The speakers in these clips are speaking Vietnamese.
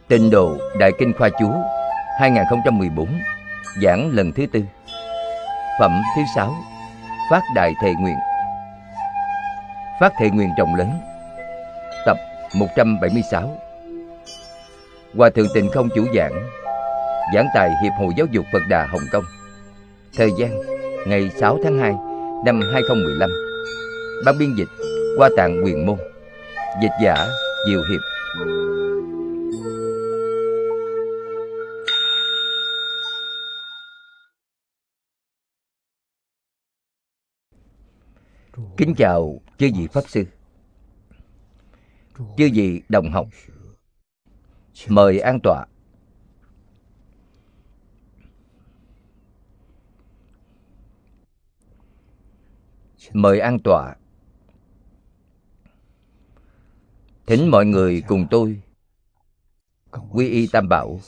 Tịnh Độ Đại Kinh Khoa Chú 2014, giảng lần thứ tư, phẩm thứ 6, Phát Đại Thệ Nguyện. Phát thệ nguyện rộng lớn, tập 176. Hòa thượng Tịnh Không chủ giảng, giảng tại Hiệp hội Giáo dục Phật Đà Hồng Kông. Thời gian ngày 6 tháng 2 năm 2015. Ban biên dịch Hoa Tạng Quyền Môn. Dịch giả Diệu Hiệp. Kính chào chư vị Pháp Sư, chư vị đồng học. Mời an tọa. Mời an tọa. Thỉnh mọi người cùng tôi quy y Tam Bảo,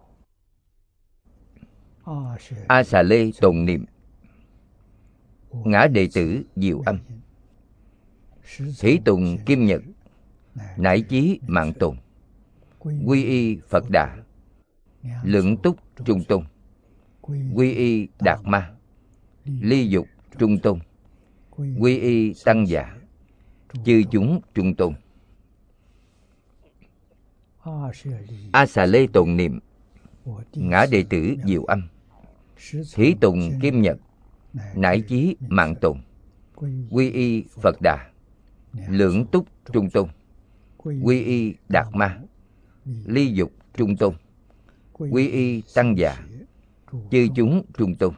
A Xà Lê tồn niệm, ngã đệ tử Diệu Âm, thủy tùng Kim Nhật, nải chí mạng tồn, quy y Phật Đà, lượng túc Trung Tôn, quy y Đạt Ma, ly dục Trung Tôn, quy y Tăng Giả, chư chúng Trung Tôn. A Xà Lê tồn niệm, ngã đệ tử Diệu Âm, thủy tùng Kim Nhật, nải chí mạng tồn, quy y Phật Đà, lượng túc Trung Tôn, quy y Đạt Ma, ly dục Trung Tôn, quy y Tăng Giả, chư chúng Trung Tôn.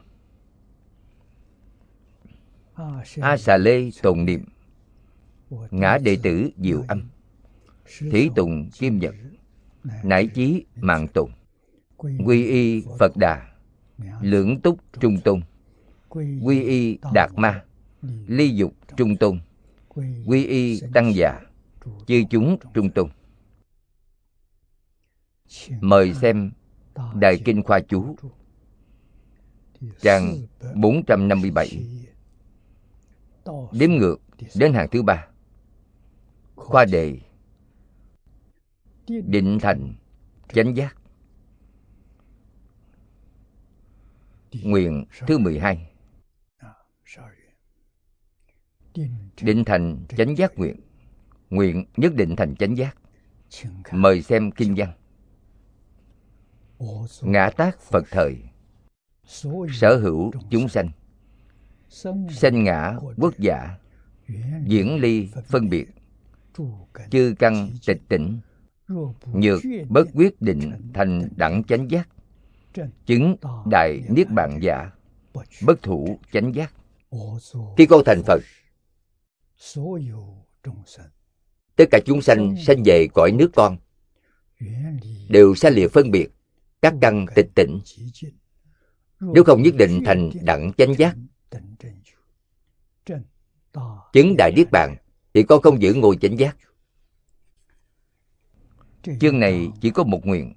A Xà Lê tồn niệm, ngã đệ tử Diệu Âm, thủy tùng Kim Nhật, nải chí mạng tồn, quy y Phật Đà, lượng túc Trung Tôn, quy y Đạt Ma, ly dục Trung Tôn, quy y Tăng Giả, chư chúng Trung Tôn. Mời xem Đại Kinh Khoa Chú, trang 457, đếm ngược đến hàng thứ 3. Khoa đề định thành chánh giác. Nguyện thứ 12. Định thành chánh giác nguyện. Nguyện nhất định thành chánh giác. Mời xem kinh văn. Ngã tác Phật thời, sở hữu chúng sanh, sanh ngã quốc giả, diễn ly phân biệt, chư căn tịch tỉnh, nhược bất quyết định thành đẳng chánh giác, chứng đại niết bàn giả, bất thủ chánh giác. Khi con thành Phật, tất cả chúng sanh sanh về cõi nước con đều xa lìa phân biệt, các căn tịch tỉnh. Nếu không nhất định thành đẳng chánh giác, chứng đại niết bàn, thì con không giữ ngôi chánh giác. Chương này chỉ có một nguyện,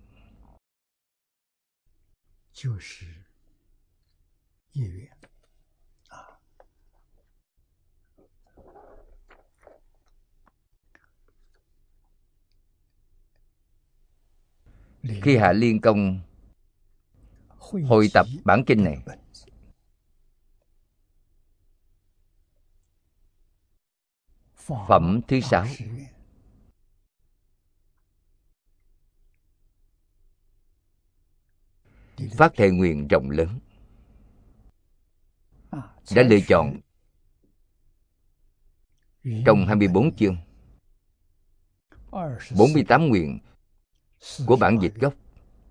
khi Hạ Liên Công hội tập bản kinh này, phẩm thứ 6, phát thệ nguyện rộng lớn, đã lựa chọn trong 24 chương 48 nguyện của bản dịch gốc.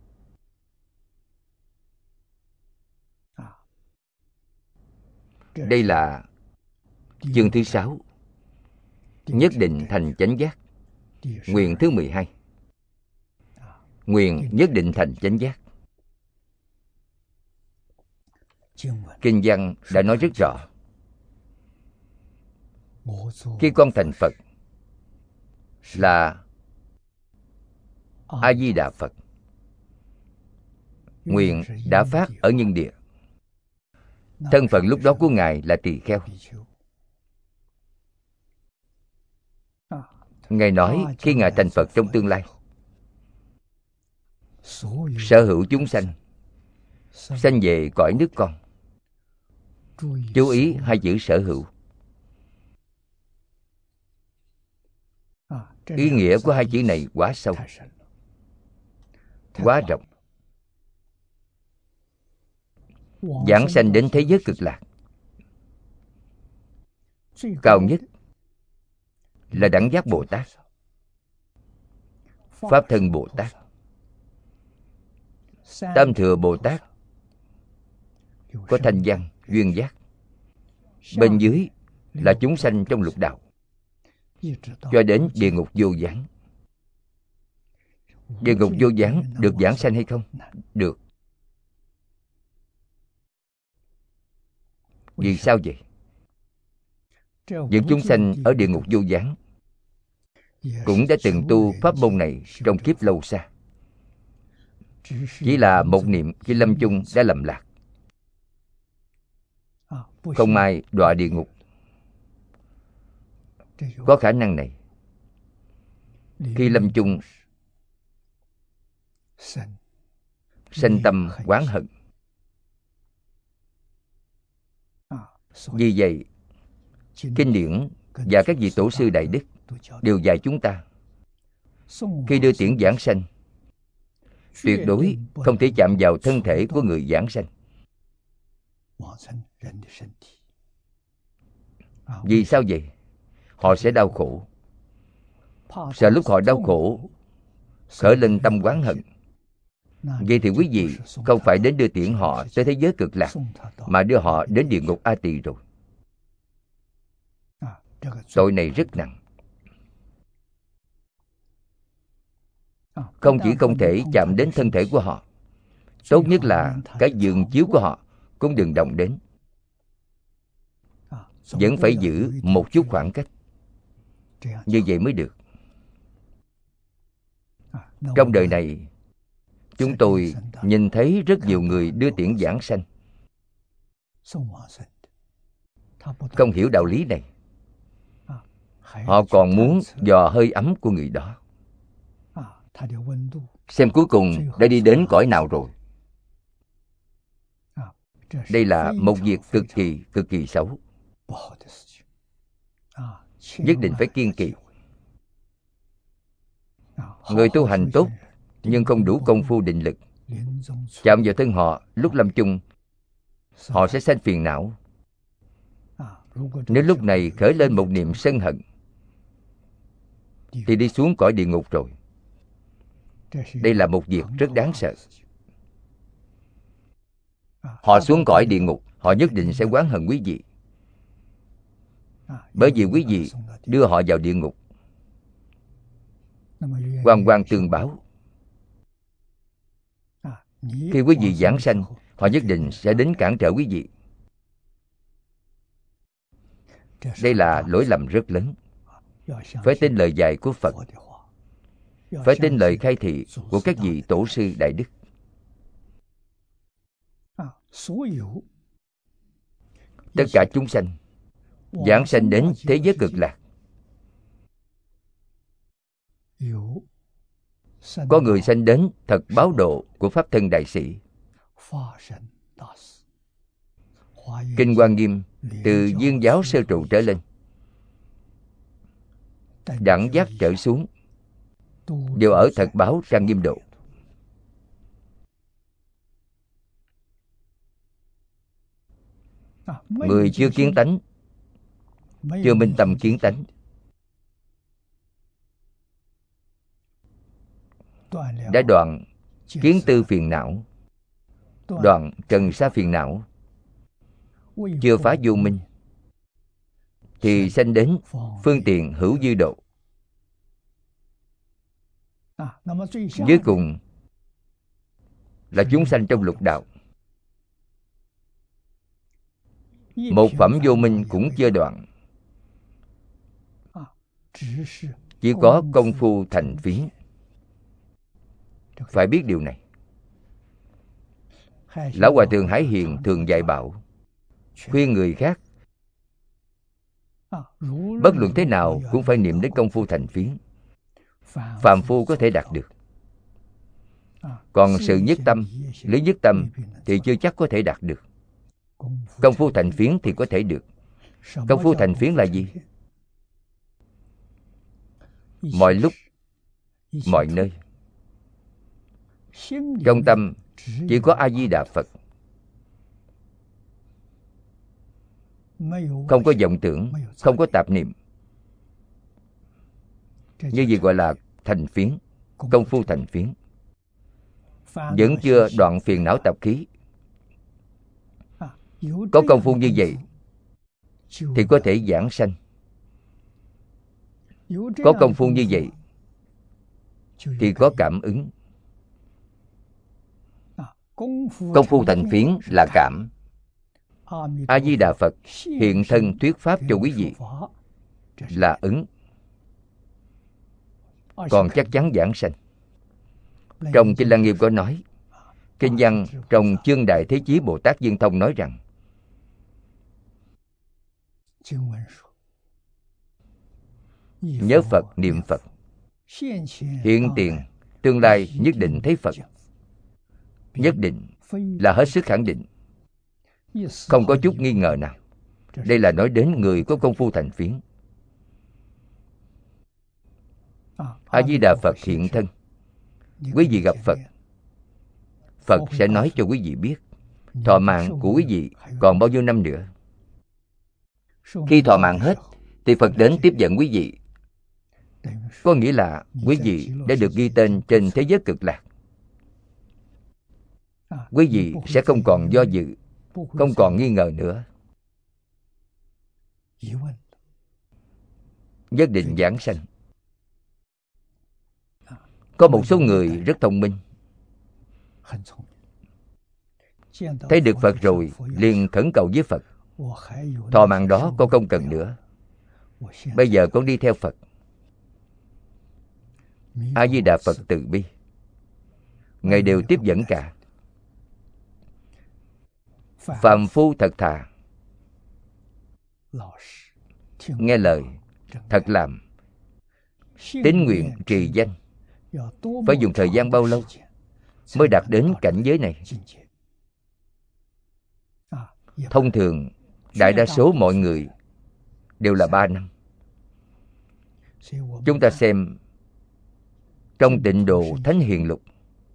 Đây là chương thứ 6, nhất định thành chánh giác. Nguyện thứ 12, nguyện nhất định thành chánh giác. Kinh văn đã nói rất rõ. Khi con thành Phật là A Di Đà Phật, nguyện đã phát ở nhân địa. Thân phận lúc đó của Ngài là tỳ kheo. Ngài nói khi Ngài thành Phật trong tương lai, sở hữu chúng sanh sanh về cõi nước con. Chú ý hai chữ sở hữu. Ý nghĩa của hai chữ này quá sâu, quá rộng. Giảng sanh đến thế giới cực lạc, cao nhất là Đẳng Giác Bồ Tát, Pháp Thân Bồ Tát, Tam Thừa Bồ Tát, có thanh văn, duyên giác. Bên dưới là chúng sanh trong lục đạo, cho đến địa ngục vô gián. Địa ngục vô gián được giảng sanh hay không? Được. Vì sao vậy? Những chúng sanh ở địa ngục vô gián cũng đã từng tu pháp môn này trong kiếp lâu xa. Chỉ là một niệm khi lâm chung đã lầm lạc, không may đọa địa ngục. Có khả năng này. Khi lâm chung sanh tâm oán hận. Vì vậy, kinh điển và các vị tổ sư đại đức đều dạy chúng ta, khi đưa tiễn giảng sanh, tuyệt đối không thể chạm vào thân thể của người giảng sanh. Vì sao vậy? Họ sẽ đau khổ. Sợ lúc họ đau khổ khởi lên tâm oán hận. Vậy thì quý vị không phải đến đưa tiễn họ tới thế giới cực lạc, mà đưa họ đến địa ngục A Tỳ rồi. Tội này rất nặng. Không chỉ không thể chạm đến thân thể của họ, tốt nhất là cái giường chiếu của họ cũng đừng động đến. Vẫn phải giữ một chút khoảng cách. Như vậy mới được. Trong đời này, chúng tôi nhìn thấy rất nhiều người đưa tiễn giảng sanh, không hiểu đạo lý này. Họ còn muốn dò hơi ấm của người đó, xem cuối cùng đã đi đến cõi nào rồi. Đây là một việc cực kỳ xấu. Nhất định phải kiêng kỵ. Người tu hành tốt nhưng không đủ công phu định lực, chạm vào thân họ lúc lâm chung, họ sẽ sanh phiền não. Nếu lúc này khởi lên một niệm sân hận, thì đi xuống cõi địa ngục rồi. Đây là một việc rất đáng sợ. Họ xuống cõi địa ngục, họ nhất định sẽ oán hận quý vị, bởi vì quý vị đưa họ vào địa ngục. Oan oan tương báo. Khi quý vị giảng sanh, họ nhất định sẽ đến cản trở quý vị. Đây là lỗi lầm rất lớn. Phải tin lời dạy của Phật, phải tin lời khai thị của các vị tổ sư đại đức. Tất cả chúng sanh giảng sanh đến thế giới cực lạc, có người sanh đến thật báo độ của Pháp Thân Đại Sĩ. Kinh Hoa Nghiêm từ Dương giáo sơ trụ trở lên, Đẳng Giác trở xuống, đều ở thật báo trang nghiêm độ. Người chưa kiến tánh, chưa minh tâm kiến tánh, đã đoạn kiến tư phiền não, đoạn trần sa phiền não, chưa phá vô minh, thì sanh đến phương tiện hữu dư độ. Cuối cùng là chúng sanh trong lục đạo. Một phẩm vô minh cũng chưa đoạn, chỉ có công phu thành phiến. Phải biết điều này. Lão Hòa Thượng Hải Hiền thường dạy bảo, khuyên người khác bất luận thế nào cũng phải niệm đến công phu thành phiến. Phàm phu có thể đạt được. Còn sự nhất tâm, lý nhất tâm thì chưa chắc có thể đạt được. Công phu thành phiến thì có thể được. Công phu thành phiến là gì? Mọi lúc, mọi nơi, trong tâm chỉ có A Di Đà Phật, không có vọng tưởng, không có tạp niệm. Như vậy gọi là thành phiến, công phu thành phiến. Vẫn chưa đoạn phiền não tập khí. Có công phu như vậy thì có thể giảng sanh. Có công phu như vậy thì có cảm ứng. Công phu thành phiến là cảm. A Di Đà Phật hiện thân thuyết pháp cho quý vị là ứng. Còn chắc chắn giảng sanh. Trong Kinh Lăng Nghiêm có nói, kinh văn trong chương Đại Thế Chí Bồ Tát Viên Thông nói rằng, nhớ Phật, niệm Phật, hiện tiền, tương lai nhất định thấy Phật. Nhất định là hết sức khẳng định, không có chút nghi ngờ nào. Đây là nói đến người có công phu thành phiến. A Di Đà Phật hiện thân, quý vị gặp Phật, Phật sẽ nói cho quý vị biết thọ mạng của quý vị còn bao nhiêu năm nữa. Khi thọ mạng hết thì Phật đến tiếp dẫn quý vị. Có nghĩa là quý vị đã được ghi tên trên thế giới cực lạc. Quý vị sẽ không còn do dự, không còn nghi ngờ nữa. Nhất định giảng sanh. Có một số người rất thông minh, thấy được Phật rồi liền khẩn cầu với Phật, thọ mạng đó con không cần nữa, bây giờ con đi theo Phật. A Di Đà Phật từ bi, Ngài đều tiếp dẫn cả. Phàm phu thật thà, nghe lời, thật làm, tín nguyện trì danh. Phải dùng thời gian bao lâu mới đạt đến cảnh giới này? Thông thường, đại đa số mọi người đều là 3 năm. Chúng ta xem trong Tịnh Độ Thánh Hiền Lục,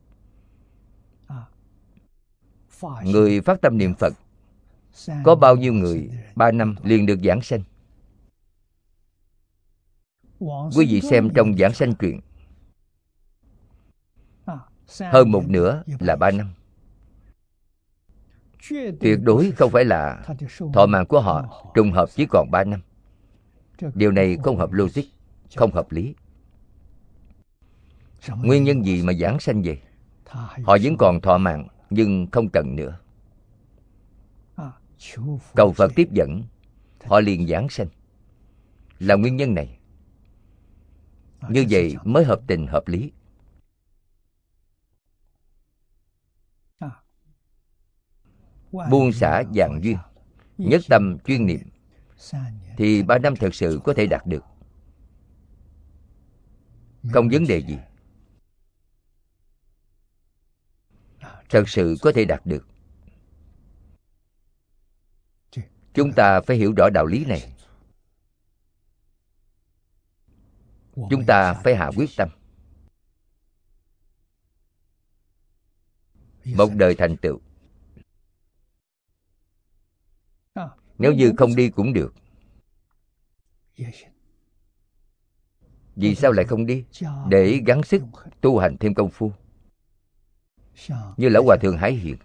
người phát tâm niệm Phật có bao nhiêu người 3 năm liền được giảng sanh? Quý vị xem trong Giảng Sanh Truyện, hơn một nửa là 3 năm. Tuyệt đối không phải là thọ mạng của họ trùng hợp chỉ còn 3 năm. Điều này không hợp logic, không hợp lý. Nguyên nhân gì mà giảng sanh vậy? Họ vẫn còn thọ mạng nhưng không cần nữa. Cầu Phật tiếp dẫn, họ liền giảng sanh. Là nguyên nhân này. Như vậy mới hợp tình hợp lý. Buông xả vạn duyên, nhất tâm chuyên niệm, thì 3 năm thật sự có thể đạt được. Không vấn đề gì. Thật sự có thể đạt được. Chúng ta phải hiểu rõ đạo lý này. Chúng ta phải hạ quyết tâm. Một đời thành tựu. Nếu như không đi cũng được. Vì sao lại không đi? Để gắng sức tu hành thêm công phu. Như Lão Hòa Thượng Hải Hiện,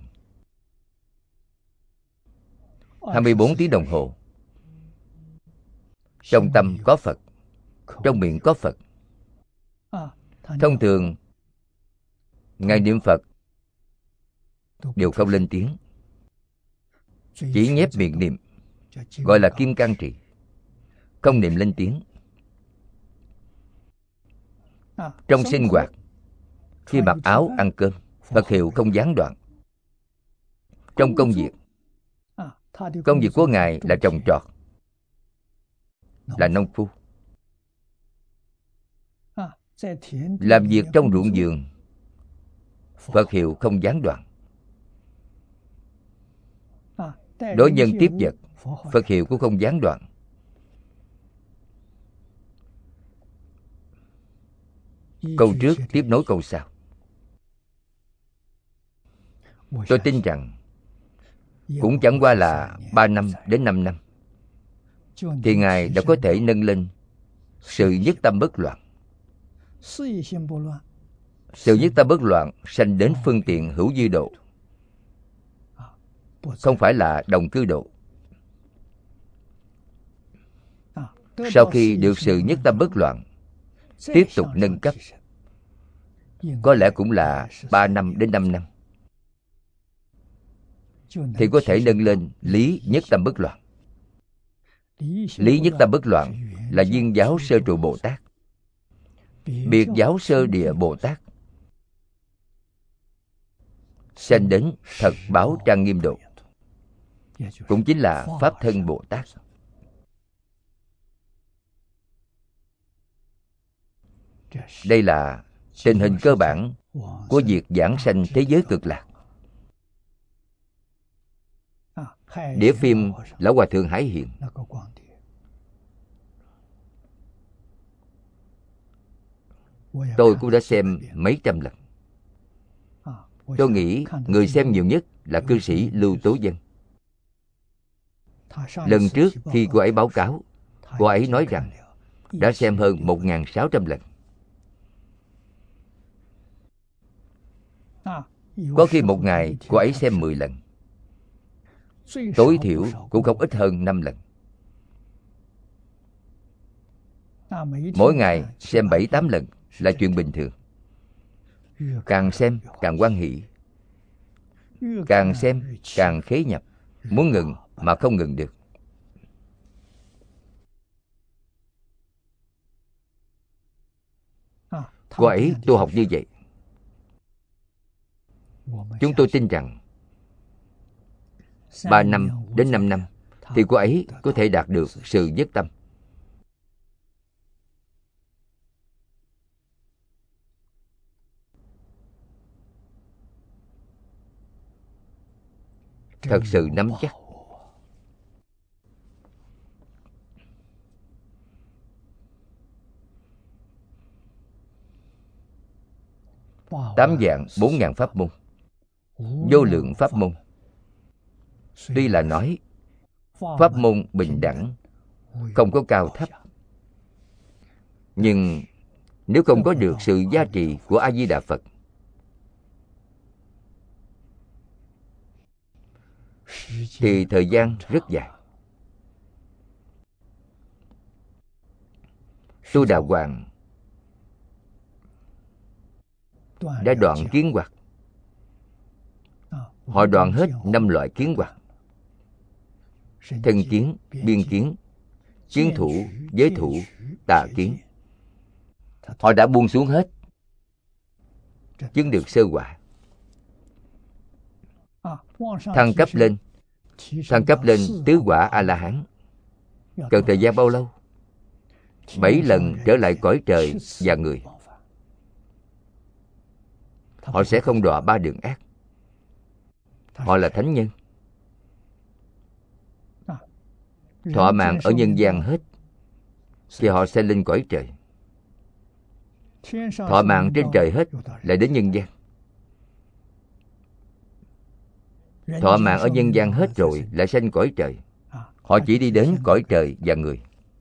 24 tiếng đồng hồ, trong tâm có Phật, trong miệng có Phật. Thông thường Ngài niệm Phật đều không lên tiếng, chỉ nhép miệng niệm, gọi là kim cang trì, không niệm lên tiếng. Trong sinh hoạt, khi mặc áo ăn cơm, Phật hiệu không gián đoạn. Trong công việc, công việc của Ngài là trồng trọt, là nông phu. Làm việc trong ruộng vườn, Phật hiệu không gián đoạn. Đối nhân tiếp vật, Phật hiệu cũng không gián đoạn. Câu trước tiếp nối câu sau. Tôi tin rằng cũng chẳng qua là 3 năm đến 5 năm thì Ngài đã có thể nâng lên sự nhất tâm bất loạn. Sự nhất tâm bất loạn sanh đến phương tiện hữu dư độ, không phải là đồng cư độ. Sau khi được sự nhất tâm bất loạn, tiếp tục nâng cấp, có lẽ cũng là 3 năm đến 5 năm thì có thể nâng lên lý nhất tâm bất loạn. Lý nhất tâm bất loạn là viên giáo sơ trụ Bồ Tát, biệt giáo sơ địa Bồ Tát, sanh đến thật báo trang nghiêm độ, cũng chính là Pháp thân Bồ Tát. Đây là tình hình cơ bản của việc giảng sanh thế giới cực lạc. Đĩa phim Lão Hòa Thượng Hải Hiện, tôi cũng đã xem mấy trăm lần. Tôi nghĩ người xem nhiều nhất là cư sĩ Lưu Tố Dân. Lần trước khi cô ấy báo cáo, cô ấy nói rằng đã xem hơn 1.600 lần. Có khi một ngày cô ấy xem 10 lần, tối thiểu cũng không ít hơn 5 lần. Mỗi ngày xem 7-8 lần là chuyện bình thường. Càng xem càng hoan hỷ, càng xem càng khế nhập, muốn ngừng mà không ngừng được. Cô ấy tu học như vậy. Chúng tôi tin rằng 3 năm đến 5 năm thì cô ấy có thể đạt được sự nhất tâm. Thật sự nắm chắc. Tám dạng 4.000 pháp môn, vô lượng pháp môn. Tuy là nói pháp môn bình đẳng, không có cao thấp, nhưng nếu không có được sự gia trì của A Di Đà Phật thì thời gian rất dài. Tu Đà Hoàng đã đoạn kiến hoặc. Họ đoạn hết 5 loại kiến hoặc: thân kiến, biên kiến, kiến thủ, giới thủ, tà kiến. Họ đã buông xuống hết, chứng được sơ quả. Thăng cấp lên tứ quả A-la-hán. Cần thời gian bao lâu? 7 lần trở lại cõi trời và người. Họ sẽ không đọa 3 đường ác. Họ là thánh nhân. Thọ mạng ở nhân gian hết thì họ sẽ lên cõi trời. Thọ mạng trên trời hết lại đến nhân gian. Thọ mạng ở nhân gian hết rồi lại sanh cõi trời. Họ chỉ đi đến cõi trời và người.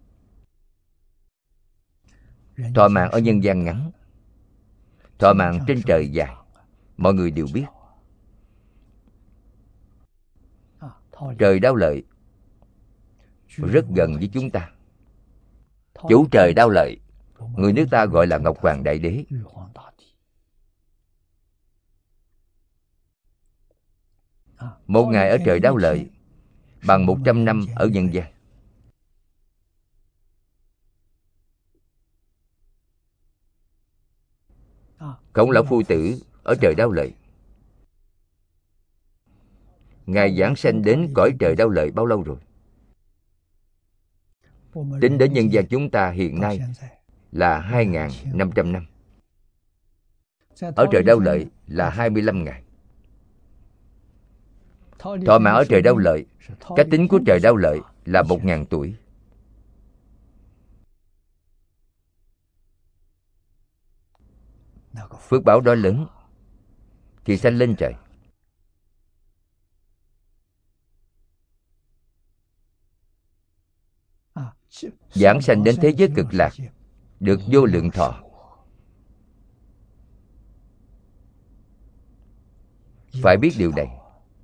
Thọ mạng ở nhân gian ngắn, thọ mạng trên trời dài. Mọi người đều biết. Trời Đao Lợi rất gần với chúng ta. Chủ trời Đao Lợi, người nước ta gọi là Ngọc Hoàng Đại Đế. Một ngày ở trời Đao Lợi bằng 100 năm ở nhân gian. Khổng Lão Phu Tử ở trời Đao Lợi, Ngài giảng sanh đến cõi trời Đao Lợi bao lâu rồi? Tính đến nhân gian chúng ta hiện nay là 2.500 năm. ở trời Đao Lợi là 25 ngày. Thọ mạng ở trời Đao Lợi, cách tính của trời Đao Lợi là 1.000 tuổi. Phước báo đó lớn thì sanh lên trời. Giảng sanh đến thế giới cực lạc, được vô lượng thọ. Phải biết điều này.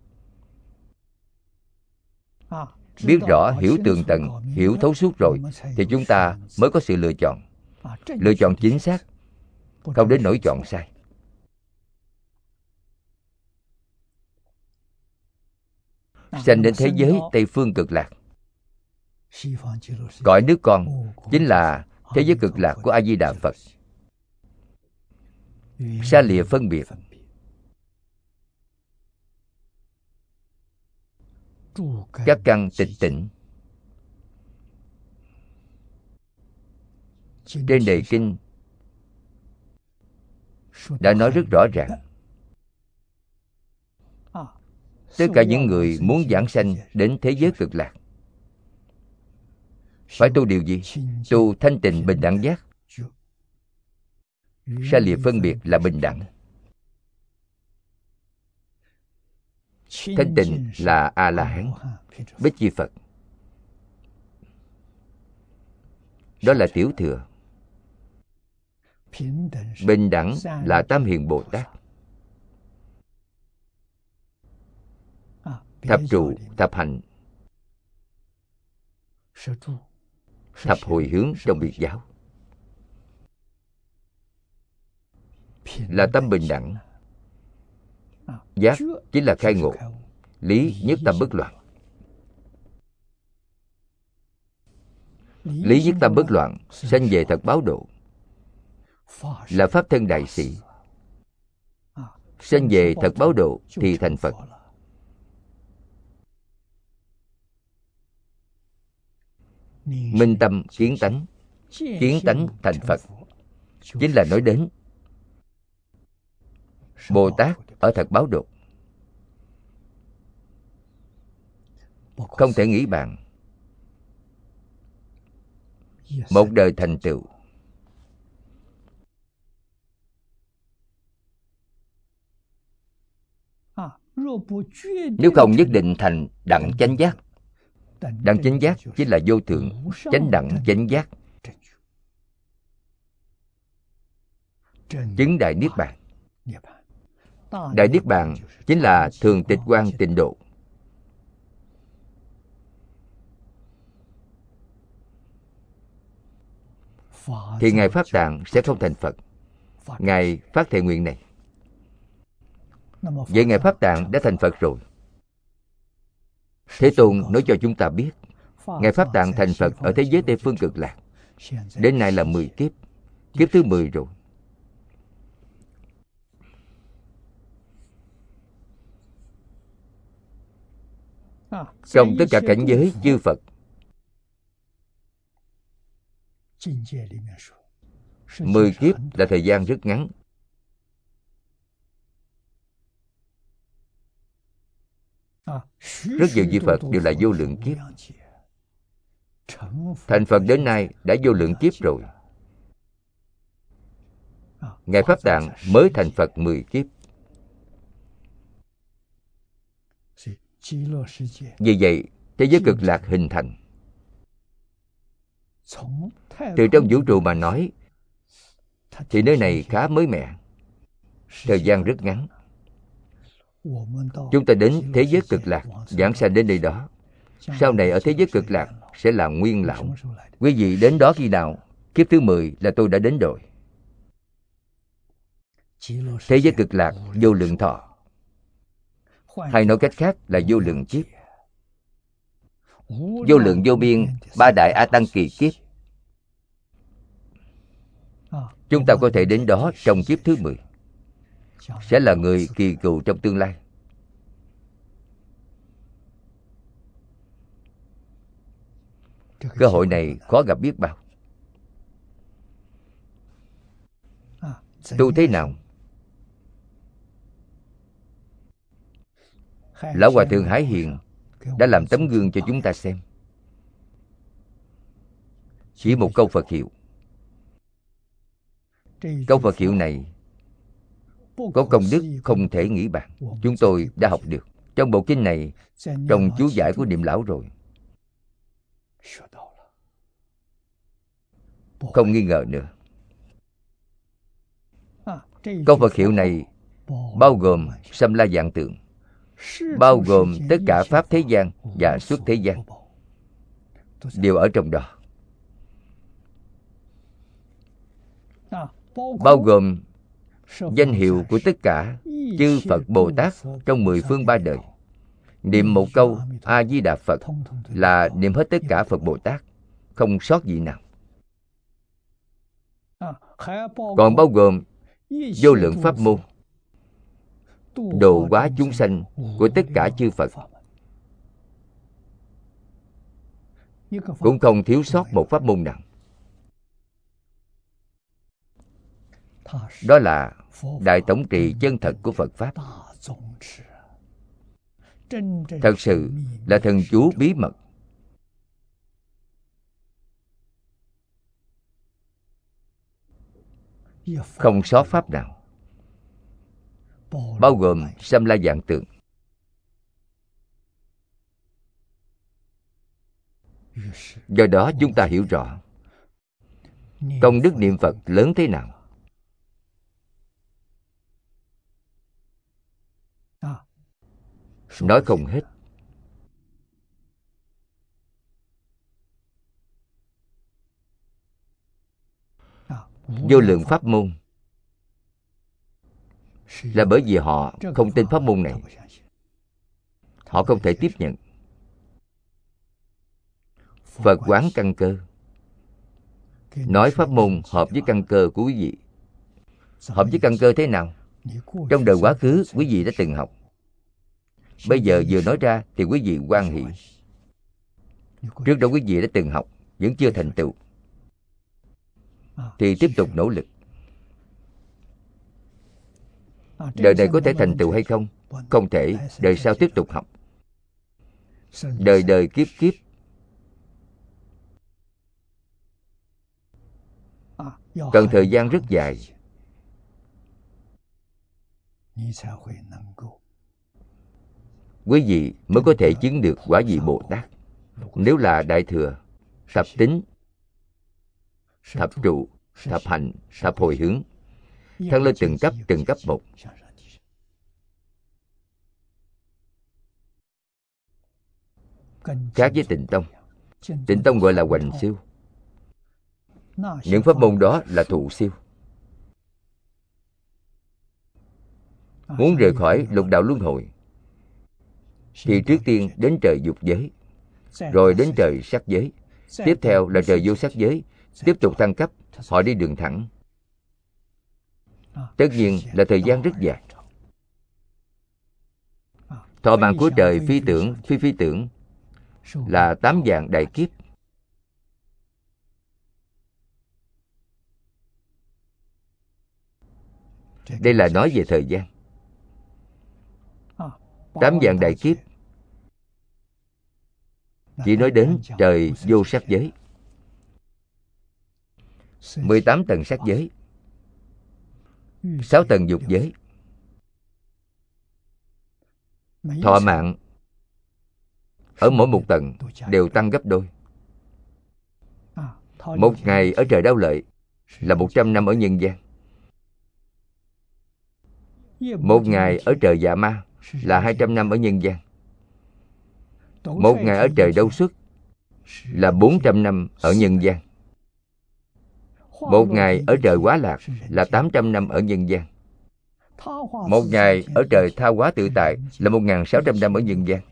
Biết rõ, hiểu tường tận, hiểu thấu suốt rồi thì chúng ta mới có sự lựa chọn. Lựa chọn chính xác, không đến nỗi chọn sai. Sanh đến thế giới Tây Phương Cực Lạc. Cõi nước con chính là thế giới cực lạc của A Di Đà Phật. Xa lìa phân biệt, các căn tịch tỉnh. Trên đề kinh đã nói rất rõ ràng. Tất cả những người muốn giảng sanh đến thế giới cực lạc phải tu điều gì? Tu thanh tịnh bình đẳng giác. Xa lìa phân biệt là bình đẳng. Thanh tịnh là A-la-hán, Bích Chi Phật. Đó là tiểu thừa. Bình đẳng là Tam Hiền Bồ Tát. Thập trụ, thập hạnh, thập hồi hướng trong biệt giáo là tâm bình đẳng. Giác chính là khai ngộ. Lý nhất tâm bất loạn. Lý nhất tâm bất loạn, sanh về thật báo độ, là pháp thân đại sĩ. Sanh về thật báo độ thì thành Phật. Minh tâm kiến tánh, kiến tánh thành Phật, chính là nói đến Bồ Tát ở thật báo độ. Không thể nghĩ bàn. Một đời thành tựu. Nếu không nhất định thành đẳng chánh giác. Đẳng chánh giác chính là vô thượng chánh đẳng chánh giác, chứng đại niết bàn. Đại niết bàn chính là thường tịch quang tịnh độ. Thì Ngài Pháp Tạng sẽ không thành Phật. Ngài phát thệ nguyện này. Vậy Ngài Pháp Tạng đã thành Phật rồi. Thế Tôn nói cho chúng ta biết, Ngài Pháp Tạng thành Phật ở thế giới Tây Phương Cực Lạc. Đến nay là 10 kiếp. Kiếp thứ 10 rồi. Trong tất cả cảnh giới chư Phật, 10 kiếp là thời gian rất ngắn. Rất nhiều vị Phật đều là vô lượng kiếp. Thành Phật đến nay đã vô lượng kiếp rồi. Ngài Pháp Tạng mới thành Phật 10 kiếp. Vì vậy, thế giới cực lạc hình thành. Từ trong vũ trụ mà nói, thì nơi này khá mới mẻ. Thời gian rất ngắn. Chúng ta đến thế giới cực lạc, giảng sanh đến nơi đó. Sau này ở thế giới cực lạc sẽ là nguyên lão. Quý vị đến đó khi nào? Kiếp thứ 10 là tôi đã đến rồi. Thế giới cực lạc vô lượng thọ, hay nói cách khác là vô lượng kiếp. Vô lượng vô biên 3 đại A Tăng kỳ kiếp. Chúng ta có thể đến đó trong kiếp thứ 10, sẽ là người kỳ cựu trong tương lai. Cơ hội này khó gặp biết bao. Tu thế nào? Lão Hòa Thượng Hải Hiền đã làm tấm gương cho chúng ta xem. Chỉ một câu Phật hiệu. Câu Phật hiệu này có công đức không thể nghĩ bàn. Chúng tôi đã học được trong bộ kinh này, trong chú giải của Niệm Lão rồi. Không nghi ngờ nữa. Câu Phật hiệu này bao gồm Sâm La Vạn Tượng, bao gồm tất cả pháp thế gian và xuất thế gian, đều ở trong đó. Bao gồm danh hiệu của tất cả chư Phật Bồ Tát trong 10 phương 3 đời. Niệm một câu A Di Đà Phật là niệm hết tất cả Phật Bồ Tát, không sót gì nào. Còn bao gồm vô lượng pháp môn độ hóa chúng sanh của tất cả chư Phật, cũng không thiếu sót một pháp môn nào. Đó là đại tổng trì chân thật của Phật Pháp. Thật sự là thần chú bí mật. Không sót pháp nào. Bao gồm Sâm La Vạn Tượng. Do đó chúng ta hiểu rõ công đức niệm Phật lớn thế nào. Nói không hết. Vô lượng pháp môn là bởi vì họ không tin pháp môn này. Họ không thể tiếp nhận. Phật quán căn cơ, nói pháp môn hợp với căn cơ của quý vị. Hợp với căn cơ thế nào? Trong đời quá khứ quý vị đã từng học. Bây giờ vừa nói ra thì quý vị hoan hỷ. Trước đó quý vị đã từng học, vẫn chưa thành tựu, thì tiếp tục nỗ lực. Đời này có thể thành tựu hay không? Không thể. Đời sau tiếp tục học. Đời đời kiếp kiếp cần thời gian rất dài. Quý vị mới có thể chứng được quả vị Bồ Tát. Nếu là Đại Thừa, thập tính, thập trụ, thập hạnh, thập hồi hướng, thăng lên từng cấp một. Khác với Tịnh Tông. Tịnh Tông gọi là hoành siêu. Những pháp môn đó là thụ siêu. Muốn rời khỏi lục đạo luân hồi thì trước tiên đến trời dục giới, rồi đến trời sắc giới, tiếp theo là trời vô sắc giới, tiếp tục thăng cấp. Họ đi đường thẳng. Tất nhiên là thời gian rất dài. Thọ mạng của trời phi tưởng, phi tưởng là 8 vạn đại kiếp. Đây là nói về thời gian. 8 vạn đại kiếp chỉ nói đến trời vô sắc giới, 18 tầng sắc giới, 6 tầng dục giới. Thọ mạng ở mỗi một tầng đều tăng gấp đôi. Một ngày ở trời Đao Lợi là 100 năm ở nhân gian. Một ngày ở trời Dạ Ma là 200 năm ở nhân gian. Một ngày ở trời Đâu Xuất là 400 năm ở nhân gian. Một ngày ở trời Quá Lạc là 800 năm ở nhân gian. Một ngày ở trời Tha Hóa Tự Tại là 1.600 năm ở nhân gian.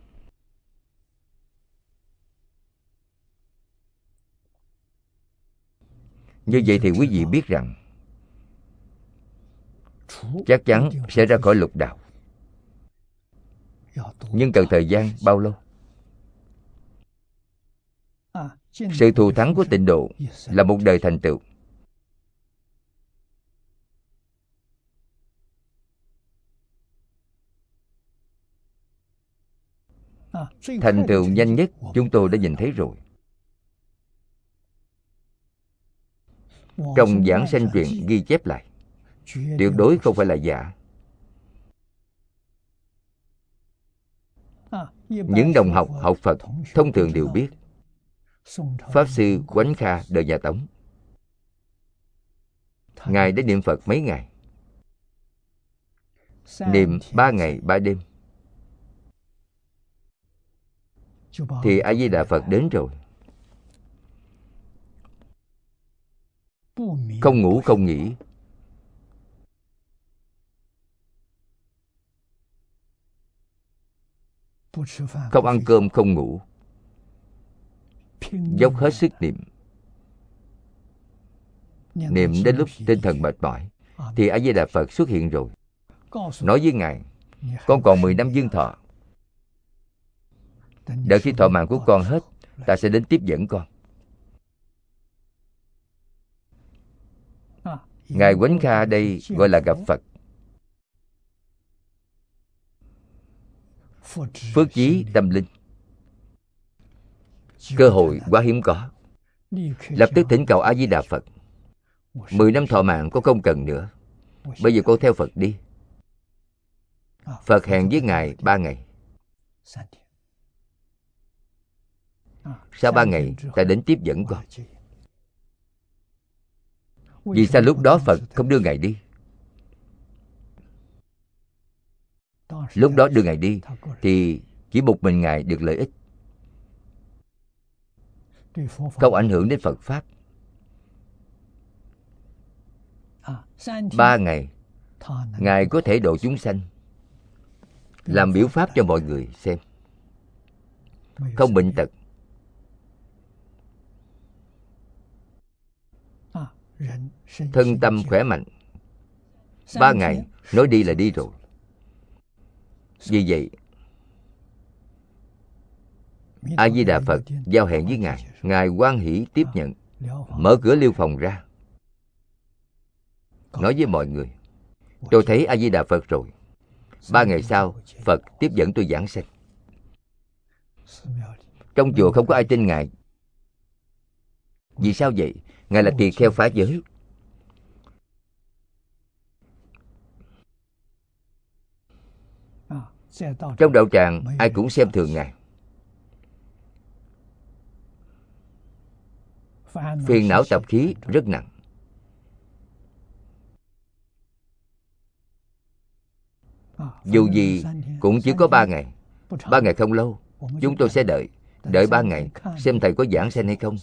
Như vậy thì quý vị biết rằng chắc chắn sẽ ra khỏi lục đạo. Nhưng cần thời gian bao lâu? Sự thù thắng của tịnh độ là một đời thành tựu. Thành tựu nhanh nhất chúng tôi đã nhìn thấy rồi. Trong Giảng Sanh Truyện ghi chép lại, tuyệt đối không phải là giả. Những đồng học học Phật thông thường đều biết Pháp Sư Quánh Kha đời nhà Tống, Ngài đã niệm Phật mấy ngày? Niệm 3 ngày 3 đêm thì A Di Đà Phật đến rồi. Không ngủ không nghỉ, không ăn cơm không ngủ, dốc hết sức niệm. Niệm đến lúc tinh thần mệt mỏi thì A Di Đà Phật xuất hiện rồi, nói với Ngài: con còn 10 năm dương thọ, đợi khi thọ mạng của con hết, ta sẽ đến tiếp dẫn con. Ngài Quánh Kha đây gọi là gặp Phật. Phước chí tâm linh, cơ hội quá hiếm có. Lập tức thỉnh cầu A Di Đà Phật: 10 năm thọ mạng con không cần nữa, bây giờ con theo Phật đi. Phật hẹn với Ngài 3 ngày. Sau 3 ngày ta đến tiếp dẫn con. Vì sao lúc đó Phật không đưa Ngài đi? Lúc đó đưa Ngài đi thì chỉ một mình Ngài được lợi ích, không ảnh hưởng đến Phật Pháp. 3 ngày Ngài có thể độ chúng sanh, làm biểu pháp cho mọi người xem, không bệnh tật. Thân tâm khỏe mạnh. 3 ngày nói đi là đi rồi. Vì vậy A Di Đà Phật giao hẹn với Ngài, Ngài hoan hỷ tiếp nhận, mở cửa liêu phòng ra, nói với mọi người: tôi thấy A Di Đà Phật rồi. 3 ngày sau Phật tiếp dẫn tôi giảng sanh. Trong chùa không có ai tin Ngài. Vì sao vậy? Ngài là tỳ kheo phá giới. Trong đạo tràng ai cũng xem thường Ngài. Phiền não tập khí rất nặng. Dù gì cũng chỉ có 3 ngày. 3 ngày không lâu, chúng tôi sẽ đợi 3 ngày xem thầy có giảng sanh hay không.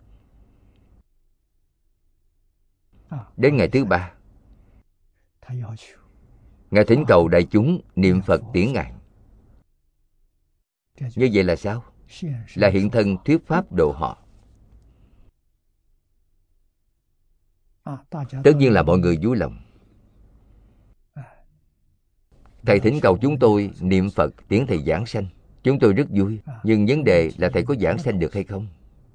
Đến ngày thứ 3, Ngài thỉnh cầu đại chúng niệm Phật tiễn Ngài. Như vậy là sao? Là hiện thân thuyết pháp độ họ. Tất nhiên là mọi người vui lòng. Thầy thỉnh cầu chúng tôi niệm Phật tiễn thầy giảng sanh, chúng tôi rất vui. Nhưng vấn đề là thầy có giảng sanh được hay không?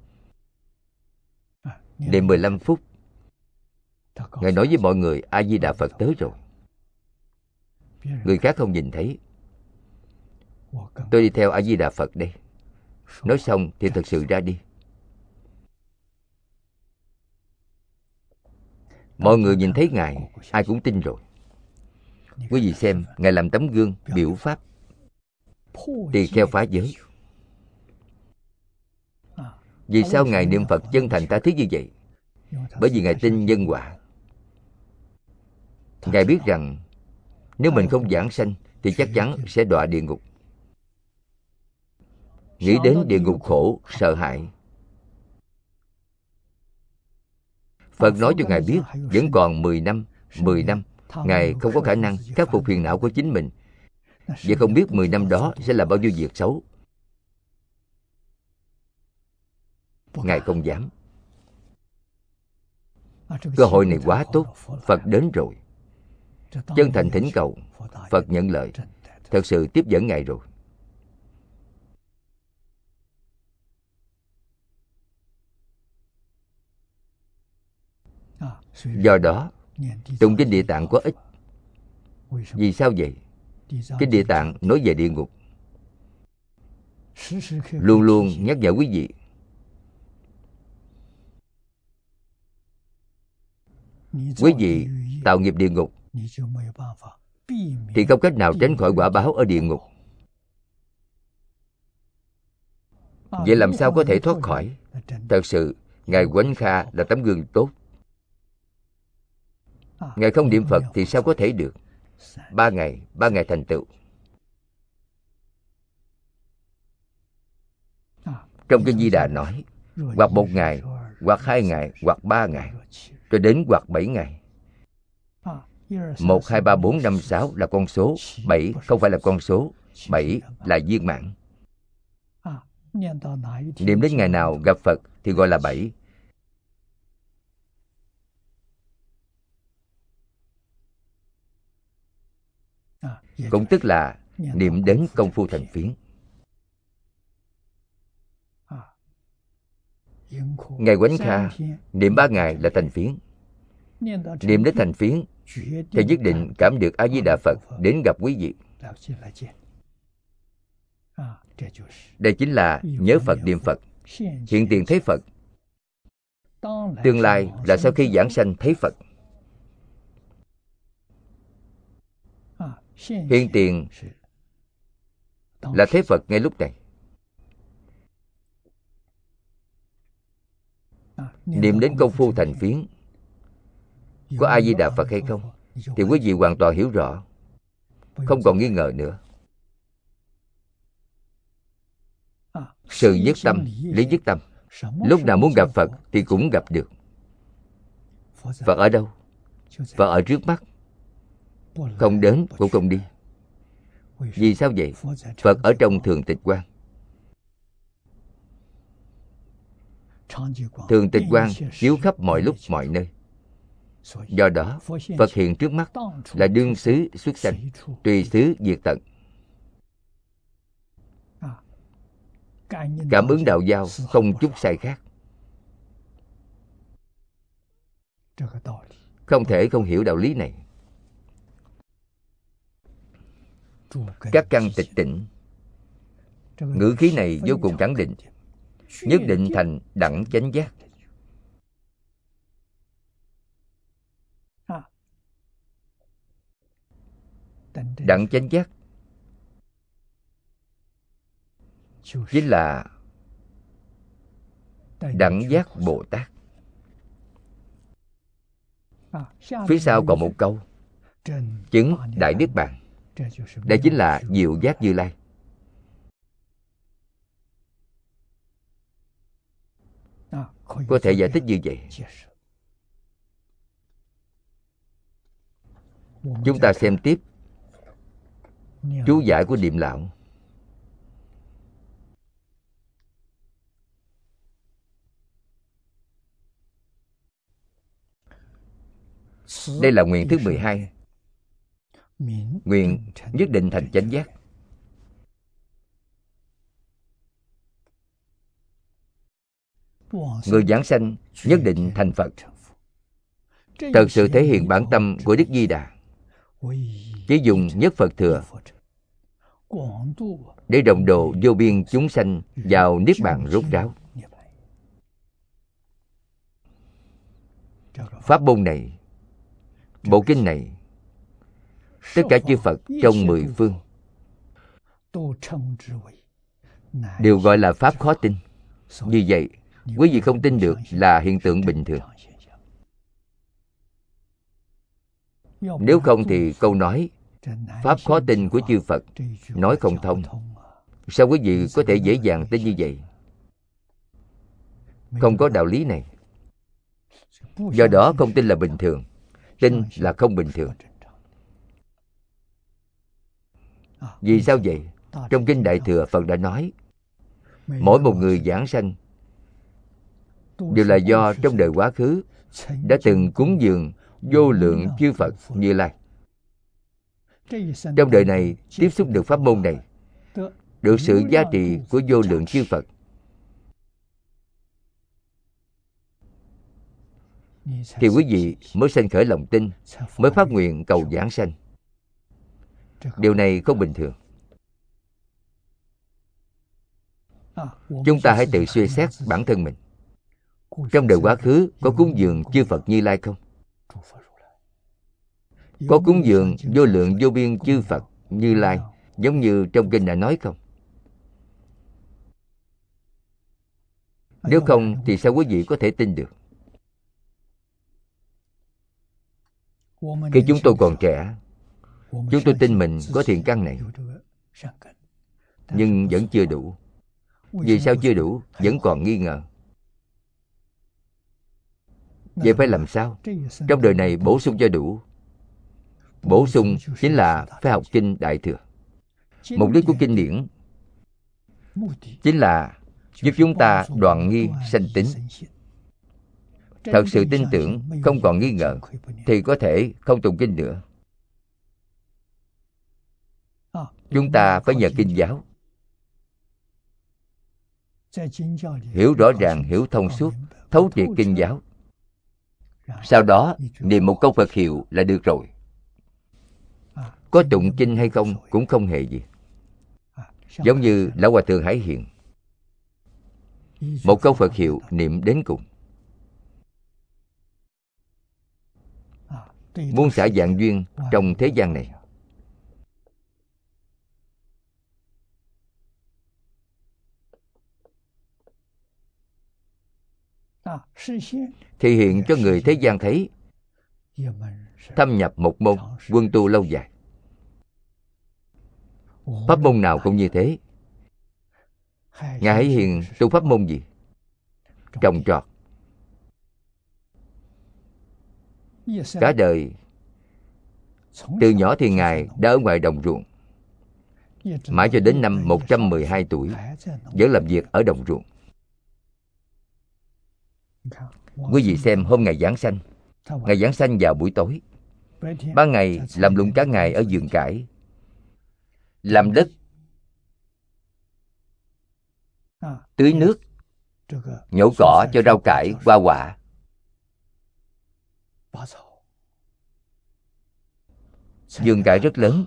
Niệm 15 phút, Ngài nói với mọi người: A Di Đà Phật tới rồi. Người khác không nhìn thấy, tôi đi theo A Di Đà Phật đây. Nói xong thì thật sự ra đi. Mọi người nhìn thấy Ngài, ai cũng tin rồi. Quý vị xem, Ngài làm tấm gương biểu pháp, tỳ kheo phá giới. Vì sao Ngài niệm Phật chân thành tha thiết như vậy? Bởi vì Ngài tin nhân quả. Ngài biết rằng nếu mình không giảng sanh thì chắc chắn sẽ đọa địa ngục. Nghĩ đến địa ngục khổ, sợ hãi. Phật nói cho Ngài biết vẫn còn 10 năm. 10 năm Ngài không có khả năng khắc phục phiền não của chính mình. Vậy không biết 10 năm đó sẽ là bao nhiêu việc xấu. Ngài không dám. Cơ hội này quá tốt. Phật đến rồi. Chân thành thỉnh cầu, Phật nhận lời, thật sự tiếp dẫn Ngài rồi. Do đó tụng kinh Địa Tạng có ích. Vì sao vậy? Kinh Địa Tạng nói về địa ngục. luôn luôn nhắc nhở quý vị. Quý vị tạo nghiệp địa ngục thì không cách nào tránh khỏi quả báo ở địa ngục. Vậy làm sao có thể thoát khỏi? Thật sự Ngài Quánh Kha là tấm gương tốt. Ngài không niệm Phật thì sao có thể được? 3 ngày thành tựu. Trong Kinh Di Đà nói, hoặc 1 ngày, hoặc 2 ngày, hoặc 3 ngày, cho đến hoặc 7 ngày. 1, 2, 3, 4, 5, 6 là con số, 7 không phải là con số, 7 là viên mãn. Niệm đến ngày nào gặp Phật thì gọi là 7. Cũng tức là niệm đến công phu thành phiến. Ngài Quánh Kha niệm 3 ngày là thành phiến. Niệm đến thành phiến thì nhất định cảm được A Di Đà Phật đến gặp quý vị. Đây chính là nhớ Phật niệm Phật. Hiện tiền thấy Phật, tương lai là sau khi giảng sanh thấy Phật. Hiện tiền là thấy Phật ngay lúc này. Niệm đến công phu thành phiến, có A Di Đà Phật hay không thì quý vị hoàn toàn hiểu rõ, không còn nghi ngờ nữa. Sự nhất tâm, lý nhất tâm. Lúc nào muốn gặp Phật thì cũng gặp được. Phật ở đâu? Phật ở trước mắt. Không đến cũng không đi. Vì sao vậy? Phật ở trong thường tịch quang. Thường tịch quang chiếu khắp mọi lúc mọi nơi. Do đó Phật hiện trước mắt là đương xứ xuất sanh, tùy xứ diệt tận. Cảm ứng đạo giao không chút sai khác. Không thể không hiểu đạo lý này. Các căn tịch tịnh, ngữ khí này vô cùng khẳng định, nhất định thành đẳng chánh giác. Đẳng chánh giác chính là đẳng giác Bồ Tát. Phía sau còn một câu, chứng Đại Niết Bàn. Đây chính là diệu giác Như Lai. Có thể giải thích như vậy. Chúng ta xem tiếp chú giải của Điềm Lão. Đây là nguyện thứ 12. Nguyện nhất định thành chánh giác. Người giảng sanh nhất định thành Phật. Thật sự thể hiện bản tâm của Đức Di Đà. Chỉ dùng nhất Phật thừa để đồng độ vô biên chúng sanh vào Niết Bàn rốt ráo. Pháp môn này, bộ kinh này, tất cả chư Phật trong 10 phương đều gọi là pháp khó tin. Như vậy, quý vị không tin được là hiện tượng bình thường. Nếu không thì câu nói pháp khó tin của chư Phật nói không thông. Sao quý vị có thể dễ dàng tin như vậy? Không có đạo lý này. Do đó không tin là bình thường, tin là không bình thường. Vì sao vậy? Trong Kinh Đại Thừa Phật đã nói, mỗi một người giảng sanh đều là do trong đời quá khứ đã từng cúng dường vô lượng chư Phật Như Lai. Trong đời này tiếp xúc được pháp môn này, được sự giá trị của vô lượng chư Phật, thì quý vị mới sanh khởi lòng tin, mới phát nguyện cầu giảng sanh. Điều này không bình thường. Chúng ta hãy tự suy xét bản thân mình. Trong đời quá khứ có cúng dường chư Phật Như Lai không? Có cúng dường vô lượng vô biên chư Phật Như Lai giống như trong kinh đã nói không? Nếu không thì sao quý vị có thể tin được? Khi chúng tôi còn trẻ, chúng tôi tin mình có thiện căn này, nhưng vẫn chưa đủ. Vì sao chưa đủ? Vẫn còn nghi ngờ. Vậy phải làm sao? Trong đời này bổ sung cho đủ. Bổ sung chính là phải học kinh Đại Thừa. Mục đích của kinh điển chính là giúp chúng ta đoạn nghi sanh tín. Thật sự tin tưởng, không còn nghi ngờ, thì có thể không tụng kinh nữa. Chúng ta phải nhờ kinh giáo, hiểu rõ ràng, hiểu thông suốt, thấu triệt kinh giáo. Sau đó niệm một câu Phật hiệu là được rồi. Có tụng kinh hay không cũng không hề gì. Giống như Lão Hòa Thượng Hải Hiền, một câu Phật hiệu niệm đến cùng. Muôn xả vạn duyên trong thế gian này. Thì hiện cho người thế gian thấy, thâm nhập một môn, quân tu lâu dài. Pháp môn nào cũng như thế. Ngài Hải Hiền tu pháp môn gì? Trồng trọt. Cả đời, từ nhỏ thì Ngài đã ở ngoài đồng ruộng. Mãi cho đến năm 112 tuổi, vẫn làm việc ở đồng ruộng. Quý vị xem hôm Ngài giảng sanh. Ngài giảng sanh vào buổi tối. Ban ngày làm lụng cả ngày ở vườn cải, làm đất, tưới nước, nhổ cỏ cho rau cải, hoa quả. Vườn cải rất lớn.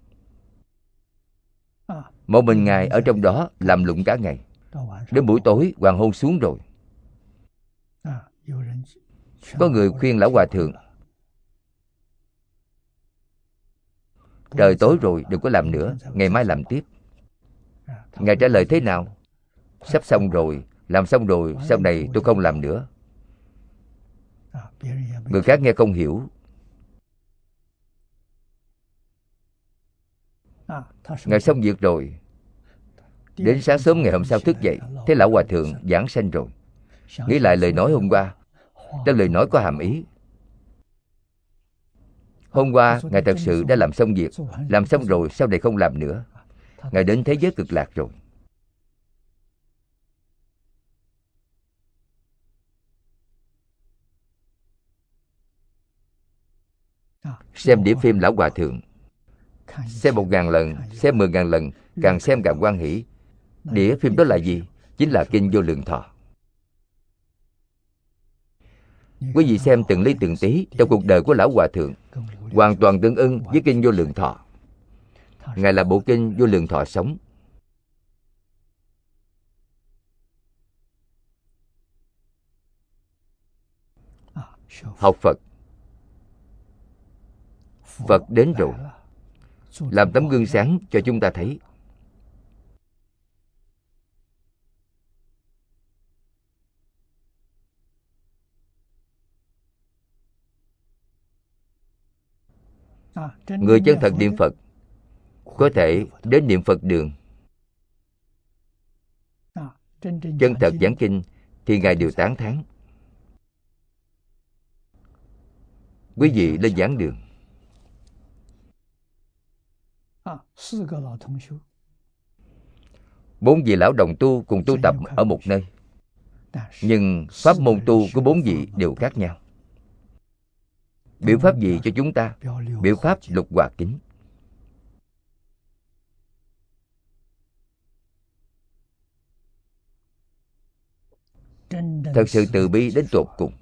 Một mình Ngài ở trong đó làm lụng cả ngày. Đến buổi tối hoàng hôn xuống rồi, có người khuyên Lão Hòa Thượng, trời tối rồi đừng có làm nữa, ngày mai làm tiếp. Ngài trả lời thế nào? Sắp xong rồi, làm xong rồi, sau này tôi không làm nữa. Người khác nghe không hiểu. Ngài xong việc rồi, đến sáng sớm ngày hôm sau thức dậy, thấy Lão Hòa Thượng giảng sanh rồi. Nghĩ lại lời nói hôm qua, trong lời nói có hàm ý. Hôm qua Ngài thật sự đã làm xong việc, làm xong rồi sau này không làm nữa. Ngài đến thế giới cực lạc rồi. Xem đĩa phim Lão Hòa Thượng, xem 1000 lần, xem 10.000 lần, càng xem càng hoan hỷ. Đĩa phim đó là gì? Chính là Kinh Vô Lượng Thọ. Quý vị xem từng ly từng tí trong cuộc đời của Lão Hòa Thượng, hoàn toàn tương ưng với Kinh Vô Lượng Thọ. Ngài là bộ Kinh Vô Lượng Thọ sống. Học Phật, Phật đến rồi, làm tấm gương sáng cho chúng ta thấy. Người chân thật niệm Phật có thể đến niệm Phật đường. Chân thật giảng kinh thì Ngài đều tán thán. Quý vị lên giảng đường, 4 vị lão đồng tu cùng tu tập ở một nơi, nhưng pháp môn tu của 4 vị đều khác nhau. Biểu pháp gì cho chúng ta? Biểu pháp Lục Hòa Kính. Thật sự từ bi đến tột cùng.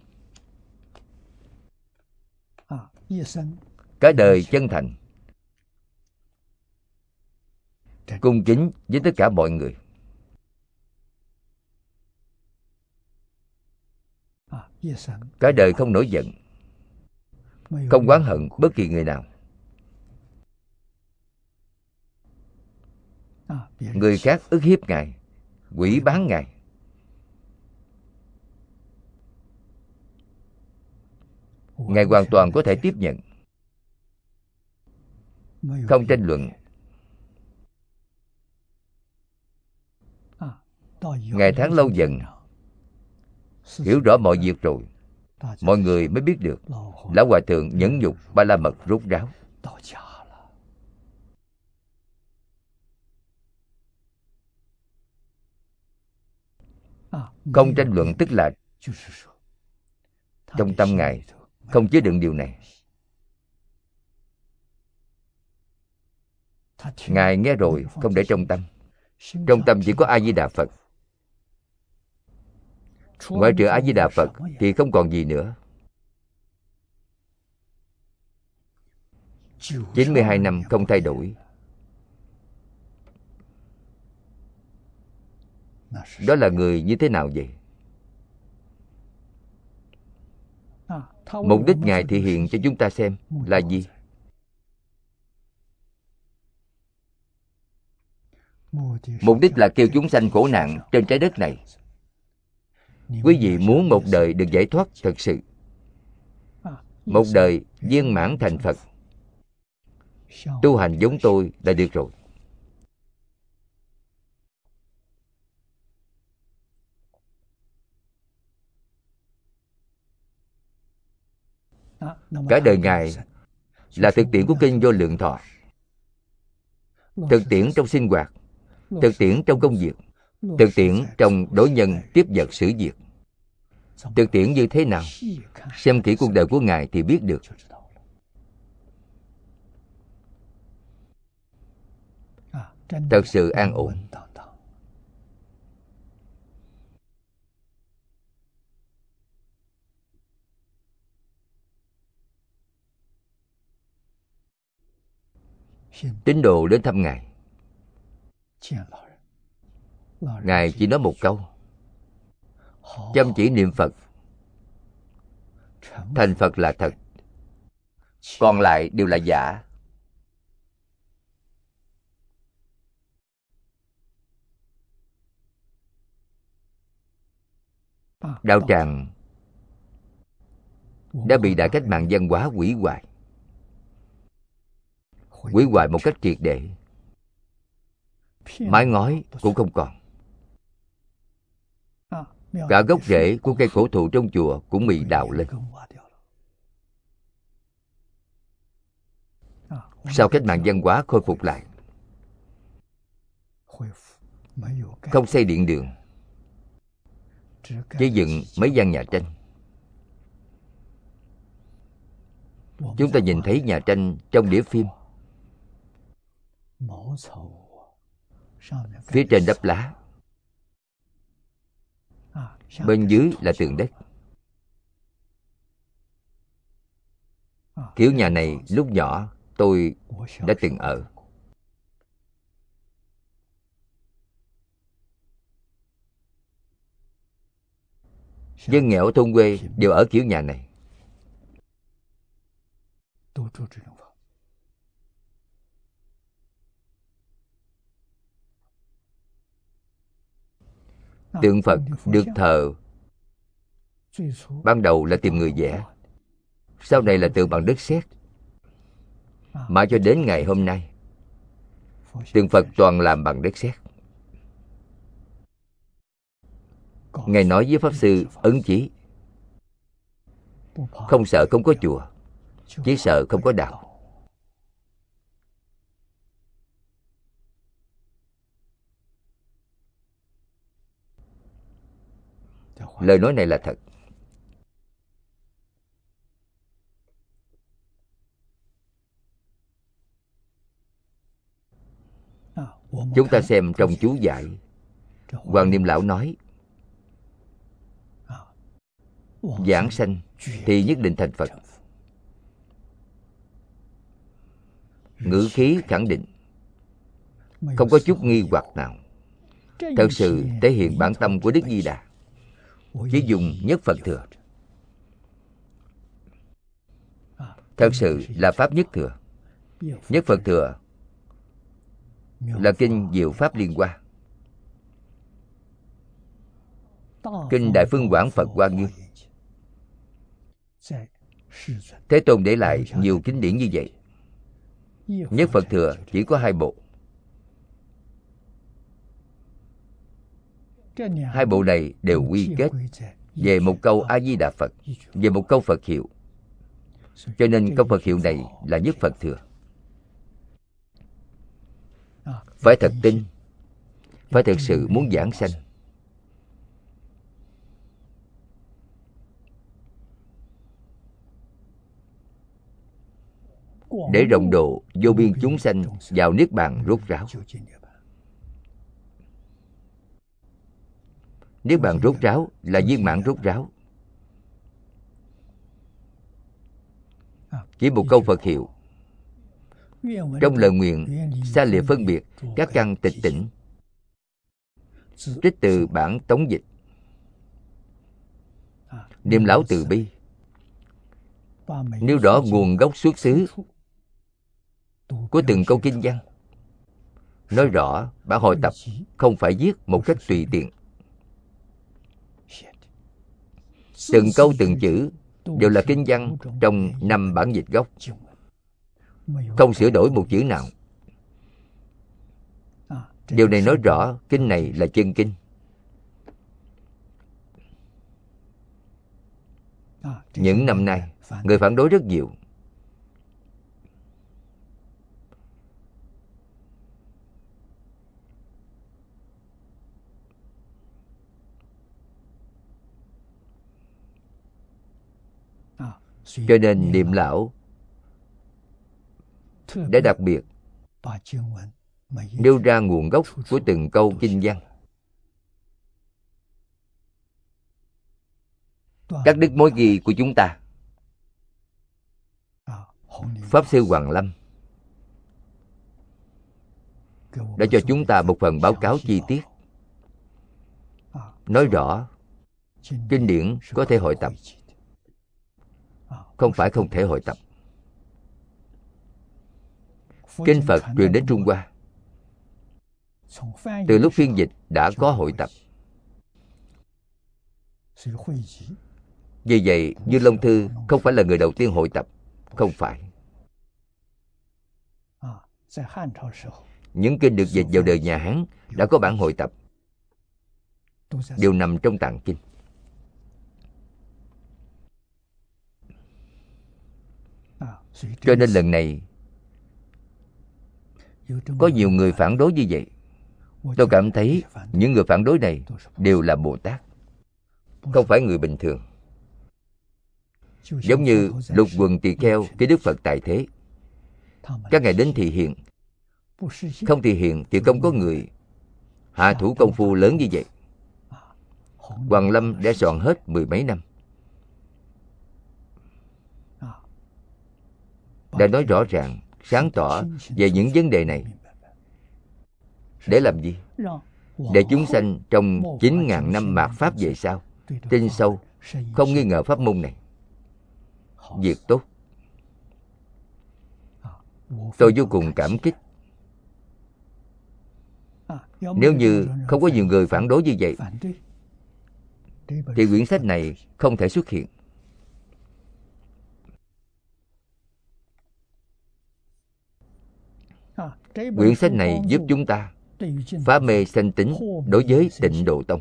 Cả đời chân thành, cung kính với tất cả mọi người. cả đời không nổi giận, không oán hận bất kỳ người nào. Người khác ức hiếp Ngài, quỷ báng Ngài, Ngài hoàn toàn có thể tiếp nhận, không tranh luận. Ngày tháng lâu dần, hiểu rõ mọi việc rồi, mọi người mới biết được Lão Hòa Thượng nhẫn nhục Ba La Mật rốt ráo. Không tranh luận tức là trong tâm Ngài không chứa đựng điều này. Ngài nghe rồi không để trong tâm. Trong tâm chỉ có A Di Đà Phật. Ngoại trừ A Di Đà Phật thì không còn gì nữa. 92 năm không thay đổi. Đó là người như thế nào vậy? Mục đích Ngài thể hiện cho chúng ta xem là gì? Mục đích là kêu chúng sanh khổ nạn trên trái đất này. Quý vị muốn một đời được giải thoát thật sự, một đời viên mãn thành Phật, tu hành giống tôi là được rồi. Cả đời Ngài là thực tiễn của Kinh Vô Lượng Thọ, thực tiễn trong sinh hoạt, thực tiễn trong công việc, thực tiễn trong đối nhân tiếp vật xử việc. Thực tiễn như thế nào? Xem kỹ cuộc đời của Ngài thì biết được. Thật sự an ổn. Tín đồ đến thăm Ngài, Ngài chỉ nói một câu: chăm chỉ niệm Phật, thành Phật là thật, còn lại đều là giả. Đạo tràng đã bị Đại Cách Mạng văn hóa hủy hoại, hủy hoại một cách triệt để. Mái ngói cũng không còn. Cả gốc rễ của cây cổ thụ trong chùa cũng bị đào lên. Sau cách mạng văn hóa khôi phục lại, không xây điện đường, chỉ dựng mấy gian nhà tranh. Chúng ta nhìn thấy nhà tranh trong đĩa phim, phía trên đắp lá, bên dưới là tường đất. Kiểu nhà này lúc nhỏ tôi đã từng ở. Dân nghèo ở thôn quê đều ở kiểu nhà này. Tượng Phật được thờ ban đầu là tìm người vẽ, sau này là tượng bằng đất sét. Mãi cho đến ngày hôm nay, tượng Phật toàn làm bằng đất sét. Ngài nói với Pháp Sư Ấn Chí: không sợ không có chùa, chỉ sợ không có đạo. Lời nói này là thật. Chúng ta xem trong chú giải, Hoàng Niệm Lão nói: giảng sanh thì nhất định thành Phật. Ngữ khí khẳng định, không có chút nghi hoặc nào. Thật sự thể hiện bản tâm của Đức Di Đà, chỉ dùng nhất Phật thừa. thật sự là Pháp Nhất Thừa. Nhất Phật Thừa là kinh Diệu Pháp Liên Hoa, kinh Đại Phương Quảng Phật Hoa Nghiêm. Thế Tôn để lại nhiều kinh điển như vậy. Nhất Phật Thừa chỉ có 2 bộ. 2 bộ này đều quy kết về một câu A Di Đà Phật, về một câu Phật hiệu. Cho nên câu Phật hiệu này là Nhất Phật Thừa. Phải thật tin, phải thật sự muốn giảng sanh. Để rộng độ vô biên chúng sanh vào Niết Bàn rốt ráo. Niết Bàn rốt ráo là viên mãn rốt ráo. Chỉ một câu Phật hiệu, trong lời nguyện xa lìa phân biệt các căn tịch tỉnh, trích từ bản tống dịch. Niệm lão từ bi, nêu rõ nguồn gốc xuất xứ của từng câu kinh văn, nói rõ bản hội tập không phải viết một cách tùy tiện. Từng câu từng chữ đều là kinh văn trong 5 bản dịch gốc, không sửa đổi một chữ nào. Điều này nói rõ kinh này là chân kinh. Những năm nay, người phản đối rất nhiều. Cho nên niệm lão để đặc biệt nêu ra nguồn gốc của từng câu kinh văn. Các đức mối ghi của chúng ta, Pháp Sư Hoàng Lâm đã cho chúng ta một phần báo cáo chi tiết, nói rõ kinh điển có thể hội tập, không phải không thể hội tập. Kinh Phật truyền đến Trung Hoa, từ lúc phiên dịch đã có hội tập. Vì vậy, Như Long Thư không phải là người đầu tiên hội tập, không phải. Những kinh được dịch vào đời nhà Hán đã có bản hội tập, đều nằm trong tạng kinh. Cho nên lần này có nhiều người phản đối như vậy. Tôi cảm thấy những người phản đối này đều là Bồ Tát, không phải người bình thường. Giống như Lục Quần Tỳ Kheo cái Đức Phật tại thế, các ngài đến thị hiện, không thị hiện thì không có người hạ thủ công phu lớn như vậy. Hoàng Lâm đã soạn hết 10 mấy năm, đã nói rõ ràng, sáng tỏ về những vấn đề này. Để làm gì? Để chúng sanh trong 9.000 năm mạt Pháp về sau tin sâu, không nghi ngờ pháp môn này. Việc tốt. Tôi vô cùng cảm kích. Nếu như không có nhiều người phản đối như vậy thì quyển sách này không thể xuất hiện. Quyển sách này giúp chúng ta phá mê sanh tính đối với Tịnh Độ Tông.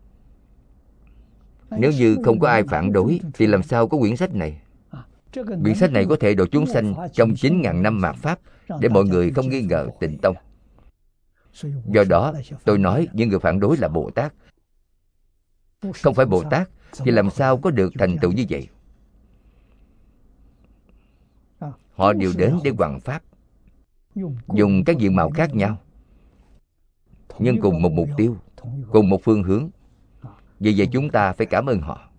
Nếu như không có ai phản đối thì làm sao có quyển sách này? Quyển sách này có thể độ chúng sanh trong 9.000 năm mạt Pháp, để mọi người không nghi ngờ Tịnh Tông. Do đó tôi nói những người phản đối là Bồ Tát. Không phải Bồ Tát thì làm sao có được thành tựu như vậy? Họ đều đến để hoằng Pháp, dùng các diện mạo khác nhau, nhưng cùng một mục tiêu, cùng một phương hướng. Vì vậy chúng ta phải cảm ơn họ.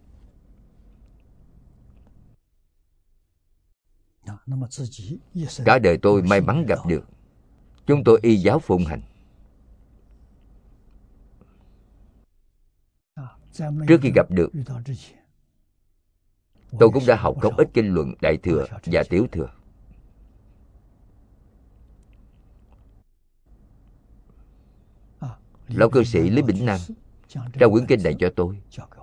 Cả đời tôi may mắn gặp được. Chúng tôi y giáo phụng hành. Trước khi gặp được, tôi cũng đã học không ít kinh luận Đại Thừa và Tiểu Thừa. Lão cư sĩ Lý Bỉnh Nam trao quyển kinh này cho tôi.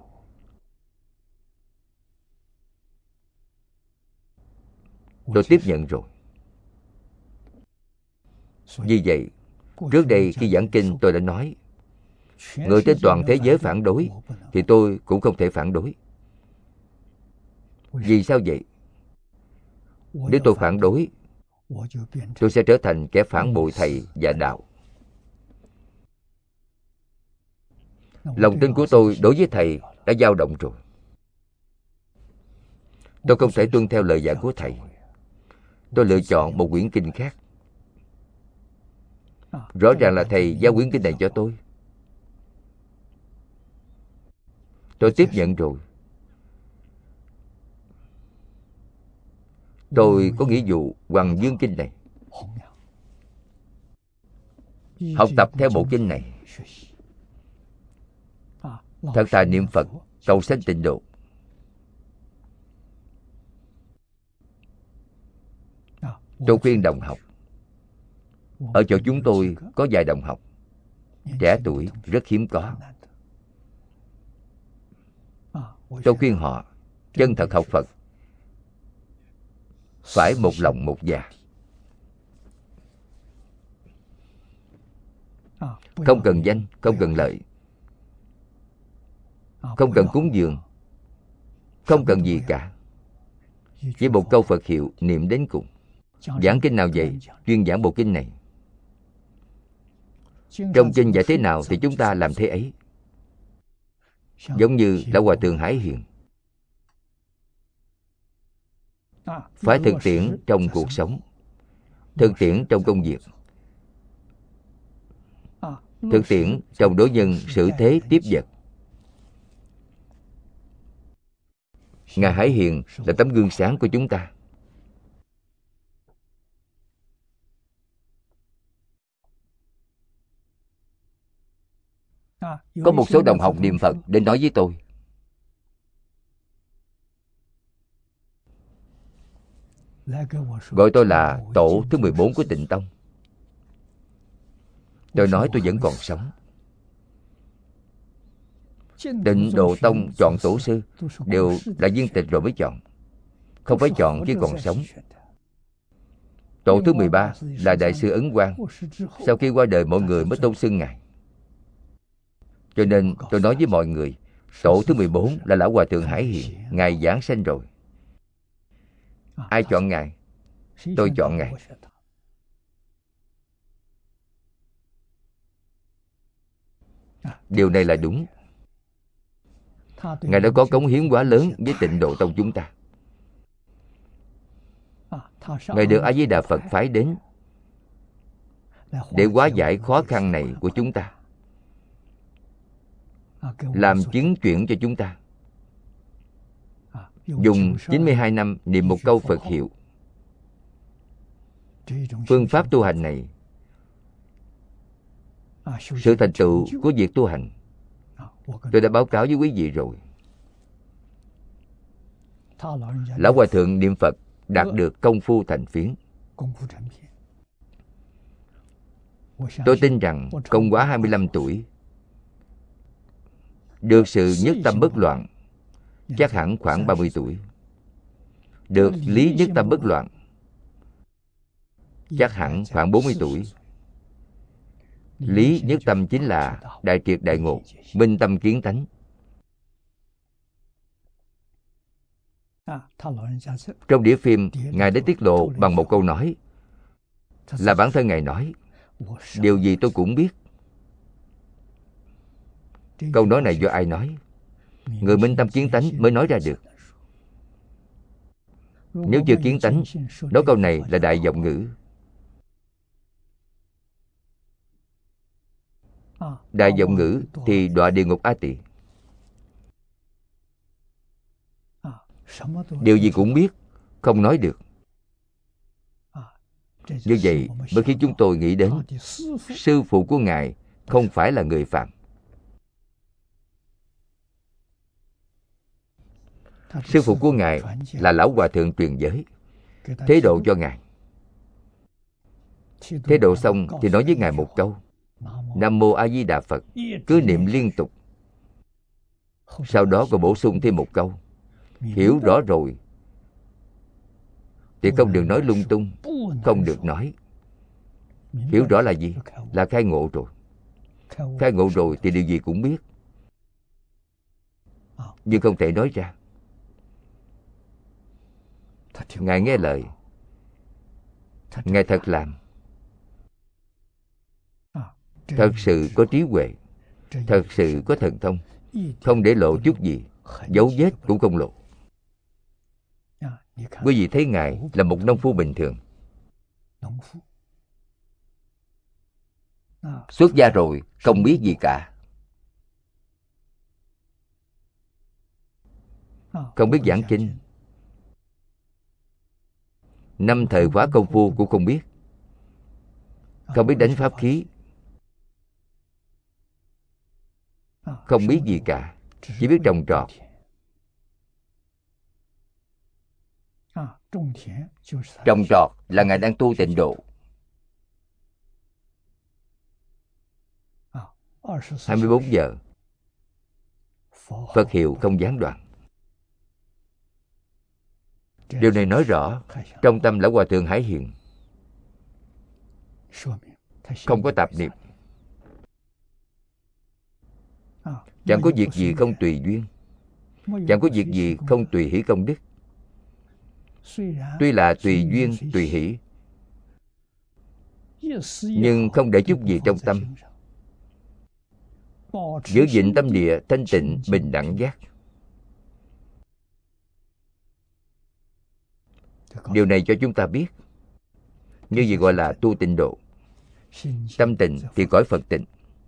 Tôi tiếp nhận rồi. Vì vậy, trước đây khi giảng kinh tôi đã nói, người trên toàn thế giới phản đối thì tôi cũng không thể phản đối. Vì sao vậy? Nếu tôi phản đối, tôi sẽ trở thành kẻ phản bội thầy và đạo. Lòng tin của tôi đối với thầy đã dao động rồi. Tôi không thể tuân theo lời dạy của thầy. Tôi lựa chọn một quyển kinh khác. Rõ ràng là thầy giao quyển kinh này cho tôi. Tôi tiếp nhận rồi. Tôi có nghĩa vụ Hoằng Dương kinh này, học tập theo bộ kinh này, thật thà niệm Phật, cầu sanh tịnh độ. Tôi khuyên đồng học, ở chỗ chúng tôi có vài đồng học trẻ tuổi rất hiếm có. Tôi khuyên họ chân thật học Phật, phải một lòng một dạ, không cần danh, không cần lợi, không cần cúng dường, không cần gì cả, chỉ một câu Phật hiệu niệm đến cùng. Giảng kinh nào vậy? Chuyên giảng bộ kinh này. Trong kinh dạy thế nào thì chúng ta làm thế ấy. Giống như Lão Hòa Thượng Hải Hiền, phải thực tiễn trong cuộc sống, thực tiễn trong công việc, thực tiễn trong đối nhân xử thế tiếp vật. Ngài Hải Hiền là tấm gương sáng của chúng ta. Có một số đồng học niệm Phật đến nói với tôi, gọi tôi là tổ thứ 14 của Tịnh Tông. Tôi nói tôi vẫn còn sống. Tịnh Độ Tông chọn tổ sư đều là viên tịch rồi mới chọn, không phải chọn khi còn sống. Tổ thứ 13 là Đại sư Ấn Quang. Sau khi qua đời mọi người mới tôn xưng Ngài. Cho nên tôi nói với mọi người, tổ thứ 14 là Lão Hòa Thượng Hải Hiền. Ngài giảng sanh rồi. Ai chọn Ngài? Tôi chọn Ngài. Điều này là đúng. Ngài đã có cống hiến quá lớn với Tịnh Độ Tông chúng ta. Ngài được A Di Đà Phật phái đến để hóa giải khó khăn này của chúng ta, làm chứng chuyển cho chúng ta. Dùng 92 năm niệm một câu Phật hiệu. Phương pháp tu hành này, sự thành tựu của việc tu hành, tôi đã báo cáo với quý vị rồi. Lão Hòa Thượng niệm Phật đạt được công phu thành phiến. Tôi tin rằng không quá 25 tuổi, được sự nhất tâm bất loạn, chắc hẳn khoảng 30 tuổi. Được lý nhất tâm bất loạn, chắc hẳn khoảng 40 tuổi. Lý nhất tâm chính là đại triệt đại ngộ, minh tâm kiến tánh. Trong đĩa phim, Ngài đã tiết lộ bằng một câu nói, là bản thân Ngài nói, điều gì tôi cũng biết. Câu nói này do ai nói? Người minh tâm kiến tánh mới nói ra được. Nếu chưa kiến tánh, nói câu này là đại vọng ngữ. Đại vọng ngữ thì đọa địa ngục A Tỳ. Điều gì cũng biết, không nói được. Như vậy mới khiến chúng tôi nghĩ đến sư phụ của Ngài không phải là người phạm. Sư phụ của Ngài là Lão Hòa Thượng truyền giới, thế độ cho Ngài. Thế độ xong thì nói với Ngài một câu: Nam Mô A Di Đà Phật. Cứ niệm liên tục. Sau đó còn bổ sung thêm một câu: hiểu rõ rồi thì không được nói lung tung, không được nói. Hiểu rõ là gì? Là khai ngộ rồi. Khai ngộ rồi thì điều gì cũng biết, nhưng không thể nói ra. Ngài nghe lời, Ngài thật làm, thật sự có trí huệ, thật sự có thần thông, không để lộ chút gì, dấu vết cũng không lộ. Quý vị thấy Ngài là một nông phu bình thường. Xuất gia rồi, không biết gì cả. Không biết giảng kinh, 5 thời khóa công phu cũng không biết. Không biết đánh pháp khí, không biết gì cả, chỉ biết trồng trọt. Trồng trọt là Ngài đang tu tịnh độ. 24 giờ Phật hiệu không gián đoạn. Điều này nói rõ trong tâm Lão Hòa Thượng Hải Hiền không có tạp niệm, chẳng có việc gì không tùy duyên, chẳng có việc gì không tùy hỷ công đức. Tuy là tùy duyên tùy hỷ, nhưng không để chút gì trong tâm, giữ gìn tâm địa thanh tịnh bình đẳng giác. Điều này cho chúng ta biết, như vậy gọi là tu tịnh độ. Tâm tịnh thì cõi Phật tịnh.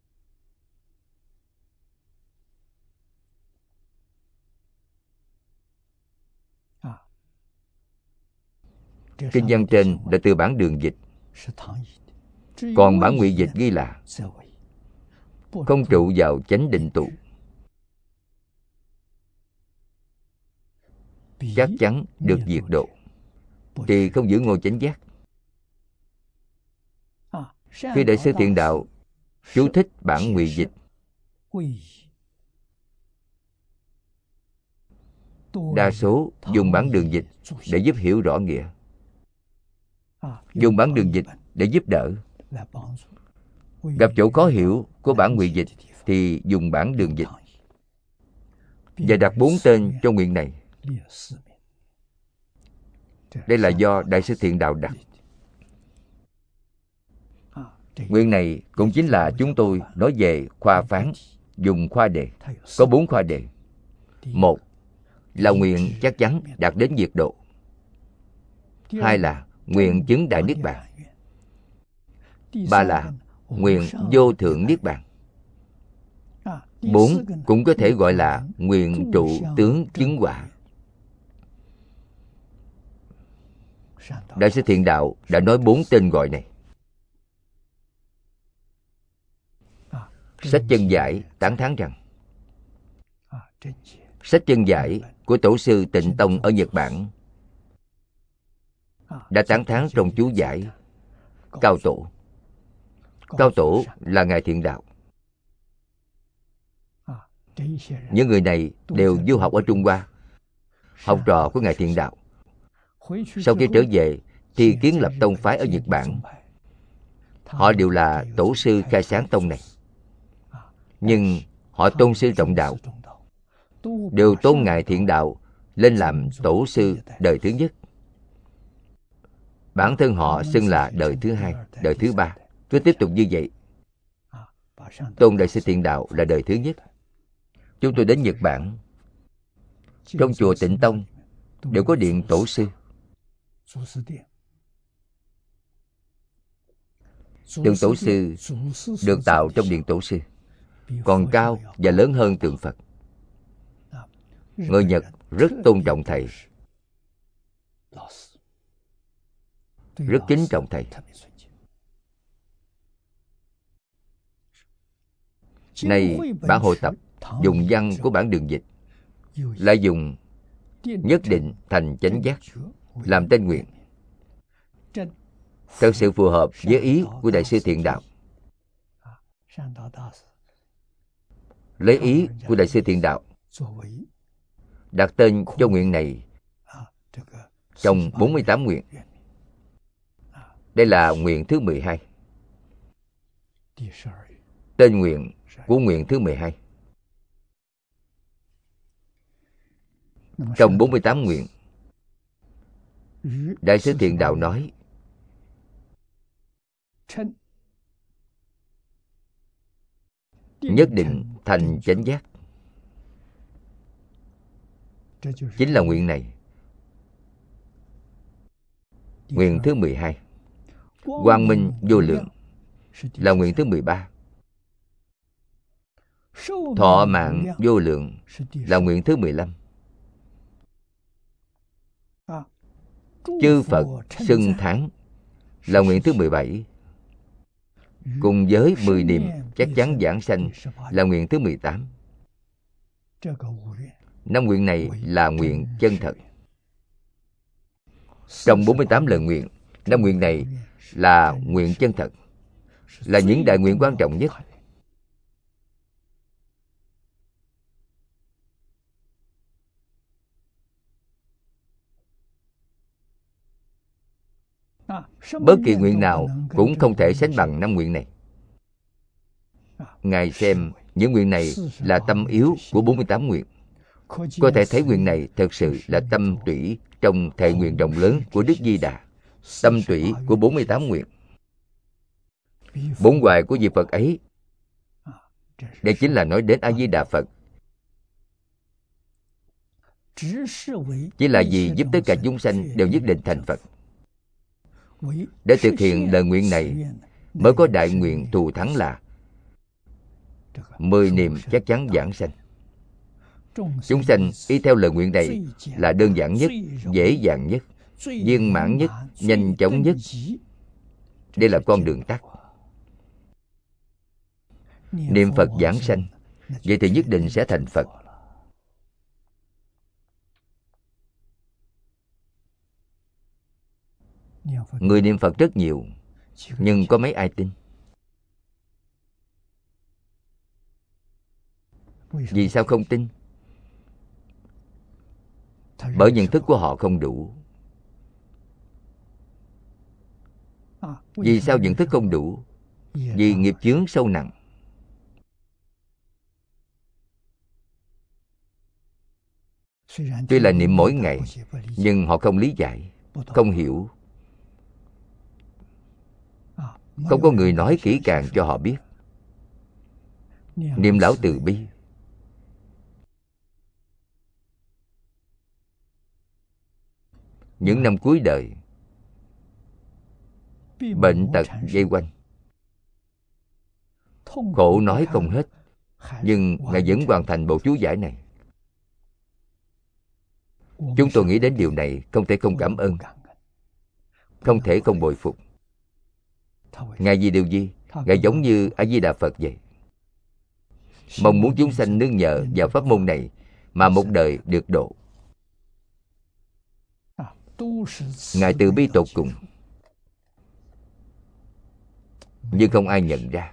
Kinh văn trên là từ bản Đường dịch, còn bản Ngụy dịch ghi là không trụ vào chánh định tụ, chắc chắn được diệt độ, thì không giữ ngôi chánh giác. Khi Đại sư Thiện Đạo chú thích bản Ngụy dịch, đa số dùng bản Đường dịch để giúp hiểu rõ nghĩa, dùng bản Đường dịch để giúp đỡ. Gặp chỗ khó hiểu của bản Ngụy dịch thì dùng bản Đường dịch, và đặt 4 tên cho nguyện này. Đây là do Đại sư Thiện Đạo đặt. Nguyện này cũng chính là chúng tôi nói về khoa phán, dùng khoa đề. Có 4 khoa đề. 1 là nguyện chắc chắn đạt đến diệt độ. 2 là nguyện chứng đại niết bàn. 3 là nguyện vô thượng niết bàn. 4 cũng có thể gọi là nguyện trụ tướng chứng quả. Đại sư Thiện Đạo đã nói 4 tên gọi này. Sách Chân Giải tán thán rằng sách Chân Giải của Tổ sư Tịnh Tông ở Nhật Bản đã tán thán trong chú giải Cao Tổ. Cao Tổ là Ngài Thiện Đạo. Những người này đều du học ở Trung Hoa, học trò của Ngài Thiện Đạo. Sau khi trở về thì kiến lập tông phái ở Nhật Bản. Họ đều là tổ sư khai sáng tông này, nhưng họ tôn sư trọng đạo, đều tôn Ngài Thiện Đạo lên làm tổ sư đời thứ nhất. Bản thân họ xưng là đời thứ 2, đời thứ 3, cứ tiếp tục như vậy. Tôn Đại sư Thiện Đạo là đời thứ nhất. Chúng tôi đến Nhật Bản, trong chùa Tịnh Tông đều có điện tổ sư. Tượng tổ sư được tạo trong điện tổ sư còn cao và lớn hơn tượng Phật. Người Nhật rất tôn trọng thầy, rất kính trọng thầy. Này bản hội tập dùng văn của bản Đường dịch lại dùng nhất định thành chánh giác làm tên nguyện, thật sự phù hợp với ý của Đại sư Thiện Đạo. Lấy ý của Đại sư Thiện Đạo đặt tên cho nguyện này trong 48 nguyện. Đây là nguyện thứ 12. Tên nguyện của nguyện thứ 12. Trong 48 nguyện, Đại sư Thiện Đạo nói nhất định thành chánh giác. Chính là nguyện này. Nguyện thứ 12. Quang minh vô lượng là nguyện thứ 13. Thọ mạng vô lượng là nguyện thứ 15. Chư Phật xưng thán là nguyện thứ 17. Cùng với 10 niệm chắc chắn giảng sanh là nguyện thứ 18. 5 nguyện này là nguyện chân thật. Trong 48 lời nguyện, 5 nguyện này là nguyện chân thật, là những đại nguyện quan trọng nhất. Bất kỳ nguyện nào cũng không thể sánh bằng 5 nguyện này. Ngài xem những nguyện này là tâm yếu của 48 nguyện. Có thể thấy nguyện này thật sự là tâm tủy trong thệ nguyện rộng lớn của Đức Di Đà, tâm tủy của 48 nguyện. Bổn hoài của vị Phật ấy, đây chính là nói đến A Di Đà Phật, chỉ là vì giúp tất cả chúng sanh đều nhất định thành Phật. Để thực hiện lời nguyện này mới có đại nguyện thù thắng là 10 niệm chắc chắn giảng sanh. Chúng sanh y theo lời nguyện này là đơn giản nhất, dễ dàng nhất, viên mãn nhất, nhanh chóng nhất. Đây là con đường tắt. Niệm Phật giảng sanh, vậy thì nhất định sẽ thành Phật. Người niệm Phật rất nhiều, nhưng có mấy ai tin? Vì sao không tin? Bởi nhận thức của họ không đủ. Vì sao nhận thức không đủ? Vì nghiệp chướng sâu nặng. Tuy là niệm mỗi ngày, nhưng họ không lý giải, không hiểu. Không có người nói kỹ càng cho họ biết. Niệm lão từ bi, những năm cuối đời, bệnh tật vây quanh, khổ nói không hết, nhưng Ngài vẫn hoàn thành bộ chú giải này. Chúng tôi nghĩ đến điều này không thể không cảm ơn, không thể không bội phục. Ngài vì điều gì? Ngài giống như A Di Đà Phật vậy, mong muốn chúng sanh nương nhờ vào pháp môn này mà một đời được độ. Ngài từ bi tột cùng, nhưng không ai nhận ra.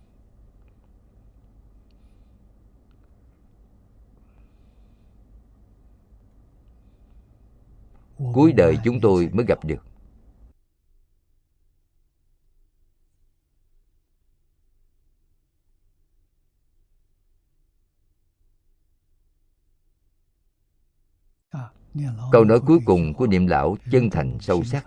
Cuối đời chúng tôi mới gặp được. Câu nói cuối cùng của niệm lão chân thành sâu sắc.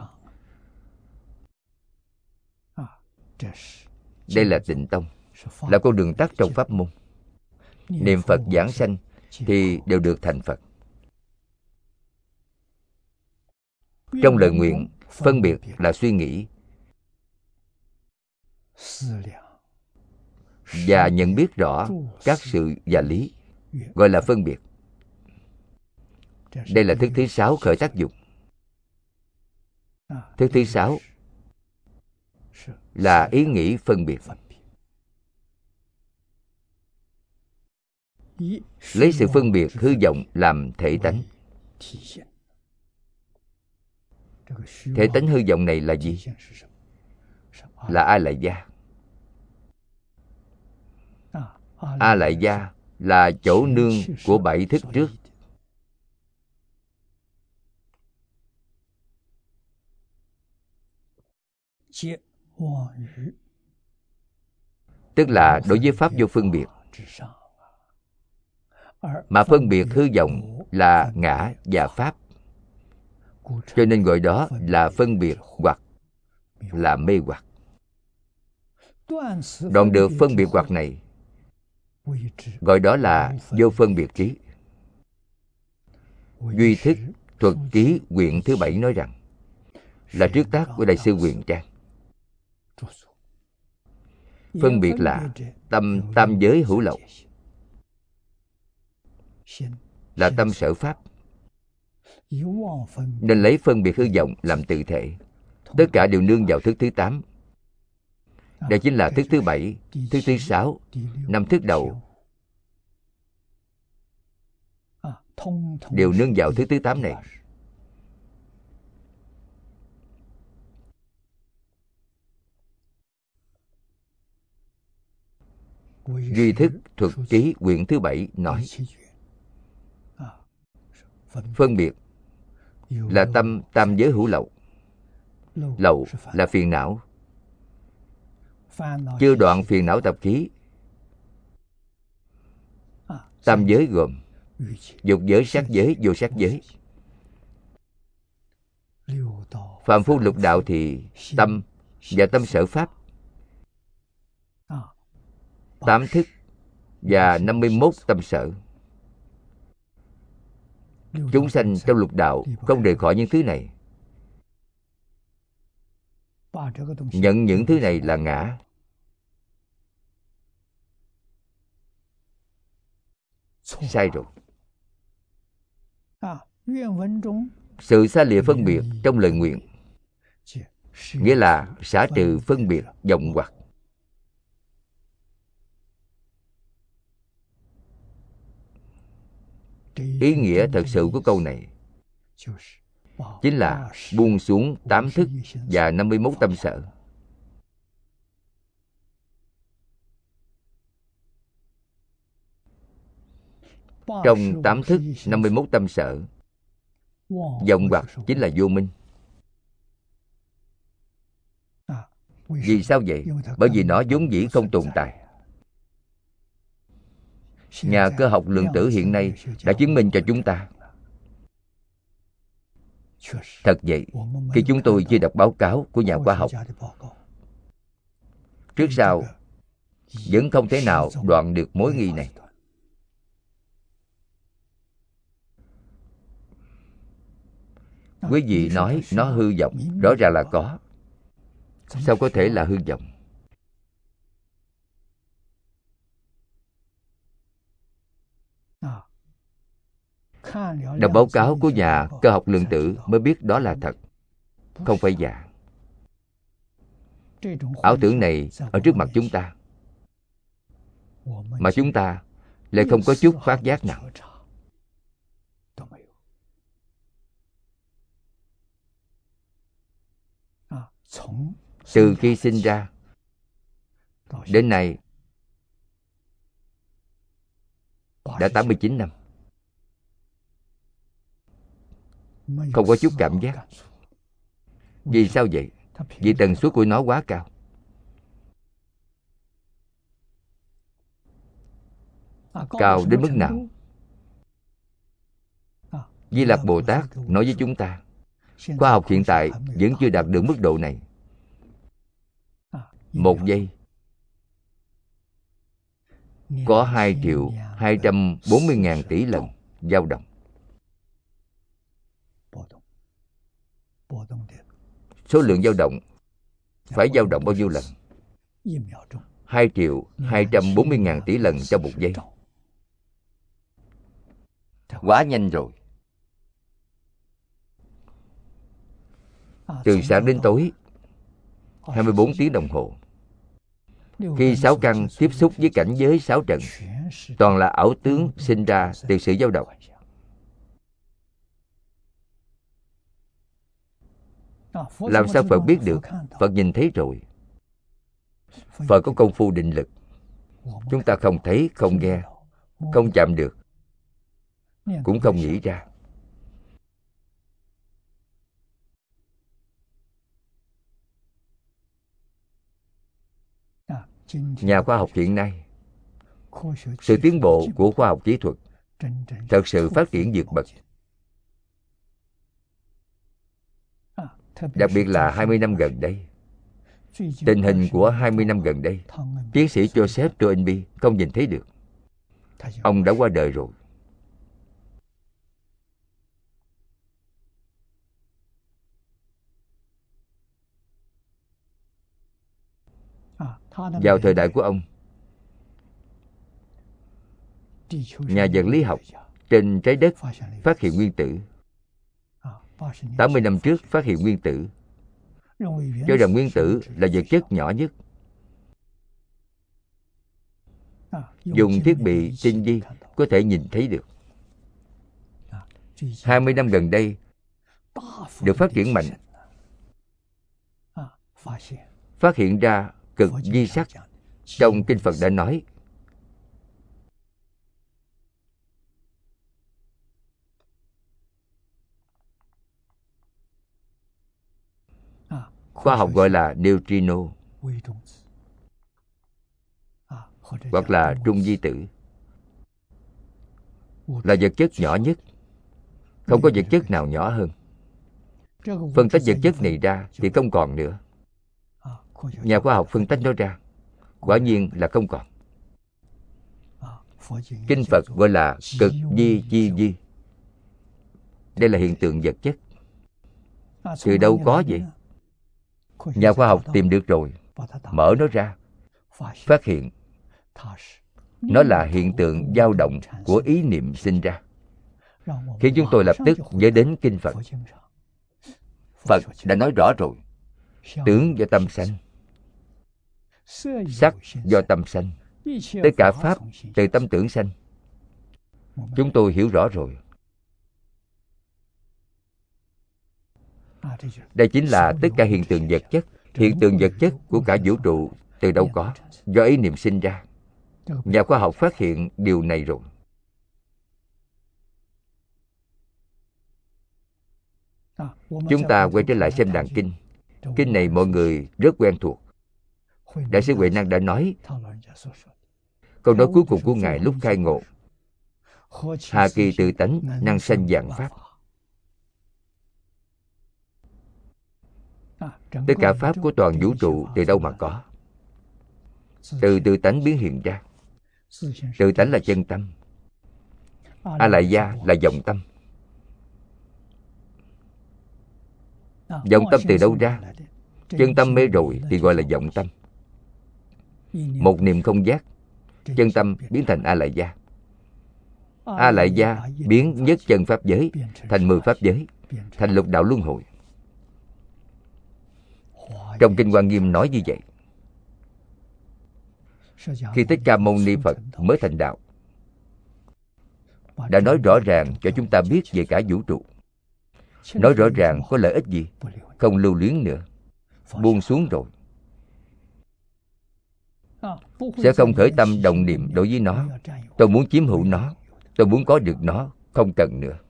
Đây là tịnh tông, là con đường tắt trong pháp môn. Niệm Phật giảng sanh thì đều được thành Phật. Trong lời nguyện, phân biệt là suy nghĩ và nhận biết rõ các sự và lý, gọi là phân biệt. Đây là thức thứ 6 khởi tác dụng. Thức thứ 6 là ý nghĩ phân biệt. Lấy sự phân biệt hư vọng làm thể tánh, Thể tánh hư vọng này là gì? Là A Lại Gia. A Lại Gia là chỗ nương của 7 thức trước. Tức là đối với pháp vô phân biệt. Mà phân biệt hư vọng là ngã và pháp, cho nên gọi đó là phân biệt hoặc là mê hoặc. Đoạn được phân biệt hoặc này gọi đó là vô phân biệt trí. Duy Thức Thuật Ký quyển thứ 7 nói rằng, là trước tác của Đại sư Huyền Trang. Phân biệt là tâm tam giới hữu lậu, là tâm sở pháp, nên lấy phân biệt hư vọng làm tự thể. Tất cả đều nương vào thức thứ 8. Đây chính là thức thứ 7, thức thứ 6, 5 thức đầu, đều nương vào thức thứ 8 này. Duy Thức Thuật Ký quyển thứ 7 nói, phân biệt là tâm tam giới hữu lậu. Lậu là phiền não. Chưa đoạn phiền não tập khí. Tam giới gồm dục giới, sắc giới, vô sắc giới. Phàm phu lục đạo thì tâm và tâm sở pháp, 8 thức và 51 tâm sở. Chúng sanh trong lục đạo không rời khỏi những thứ này, nhận những thứ này là ngã. Sai rồi. Sự xa lìa phân biệt trong lời nguyện nghĩa là xả trừ phân biệt vọng hoặc. Ý nghĩa thật sự của câu này chính là buông xuống 8 thức và 51 tâm sở. Trong 8 thức 51 tâm sở, vọng hoặc chính là vô minh. Vì sao vậy? Bởi vì nó vốn dĩ không tồn tại. Nhà cơ học lượng tử hiện nay đã chứng minh cho chúng ta. Thật vậy, khi chúng tôi chưa đọc báo cáo của nhà khoa học, trước sau vẫn không thể nào đoạn được mối nghi này. Quý vị nói nó hư vọng, rõ ràng là có. Sao có thể là hư vọng? Đọc báo cáo của nhà cơ học lượng tử mới biết đó là thật, không phải giả. Ảo tưởng này ở trước mặt chúng ta, mà chúng ta lại không có chút phát giác nào. Từ khi sinh ra đến nay đã 89 năm, không có chút cảm giác. Vì sao vậy? Vì tần suất của nó quá cao. Cao đến mức nào? Di Lặc Bồ Tát nói với chúng ta, khoa học hiện tại vẫn chưa đạt được mức độ này. 1 giây có 2.240.000 tỷ lần dao động. Số lượng dao động phải dao động bao nhiêu lần? 2.240.000 tỷ lần trong 1 giây. Quá nhanh rồi. Từ sáng đến tối 24 tiếng đồng hồ. Khi 6 căn tiếp xúc với cảnh giới 6 trần, toàn là ảo tướng sinh ra từ sự dao động. Làm sao Phật biết được? Phật nhìn thấy rồi. Phật có công phu định lực. Chúng ta không thấy, không nghe, không chạm được, cũng không nghĩ ra. Nhà khoa học hiện nay, sự tiến bộ của khoa học kỹ thuật thật sự phát triển vượt bậc. Đặc biệt là 20 năm gần đây, tình hình của 20 năm gần đây, tiến sĩ Joseph Toynbee không nhìn thấy được. Ông đã qua đời rồi. Vào thời đại của ông, nhà vật lý học trên trái đất phát hiện nguyên tử. 80 năm trước phát hiện nguyên tử, cho rằng nguyên tử là vật chất nhỏ nhất. Dùng thiết bị tinh vi có thể nhìn thấy được. 20 năm gần đây được phát triển mạnh, phát hiện ra cực vi sắc. Trong Kinh Phật đã nói, khoa học gọi là neutrino, hoặc là trung vi tử, là vật chất nhỏ nhất. Không có vật chất nào nhỏ hơn. Phân tách vật chất này ra thì không còn nữa. Nhà khoa học phân tách nó ra, quả nhiên là không còn. Kinh Phật gọi là cực vi chi vi. Đây là hiện tượng vật chất. Từ đâu có vậy? Nhà khoa học tìm được rồi, mở nó ra, phát hiện nó là hiện tượng dao động của ý niệm sinh ra, khiến chúng tôi lập tức nhớ đến Kinh Phật. Phật đã nói rõ rồi, tướng do tâm sanh, sắc do tâm sanh, tất cả pháp từ tâm tưởng sanh. Chúng tôi hiểu rõ rồi. Đây chính là tất cả hiện tượng vật chất. Hiện tượng vật chất của cả vũ trụ từ đâu có? Do ý niệm sinh ra. Nhà khoa học phát hiện điều này rồi. Chúng ta quay trở lại xem Đàn Kinh. Kinh này mọi người rất quen thuộc. Đại sư Huệ Năng đã nói câu nói cuối cùng của Ngài lúc khai ngộ: hà kỳ tự tánh, năng sanh vạn pháp. Tất cả pháp của toàn vũ trụ từ đâu mà có? Từ tự tánh biến hiện ra. Tự tánh là chân tâm, A Lại Gia là vọng tâm. Vọng tâm từ đâu ra? Chân tâm mê rồi thì gọi là vọng tâm. Một niệm không giác, chân tâm biến thành A Lại Gia. A Lại Gia biến nhất chân pháp giới thành 10 pháp giới, thành lục đạo luân hồi. Trong Kinh Hoa Nghiêm nói như vậy. Khi Thích Ca Mâu Ni Phật mới thành đạo, đã nói rõ ràng cho chúng ta biết về cả vũ trụ. Nói rõ ràng có lợi ích gì? Không lưu luyến nữa, buông xuống rồi. Sẽ không khởi tâm động niệm đối với nó. Tôi muốn chiếm hữu nó, tôi muốn có được nó, không cần nữa.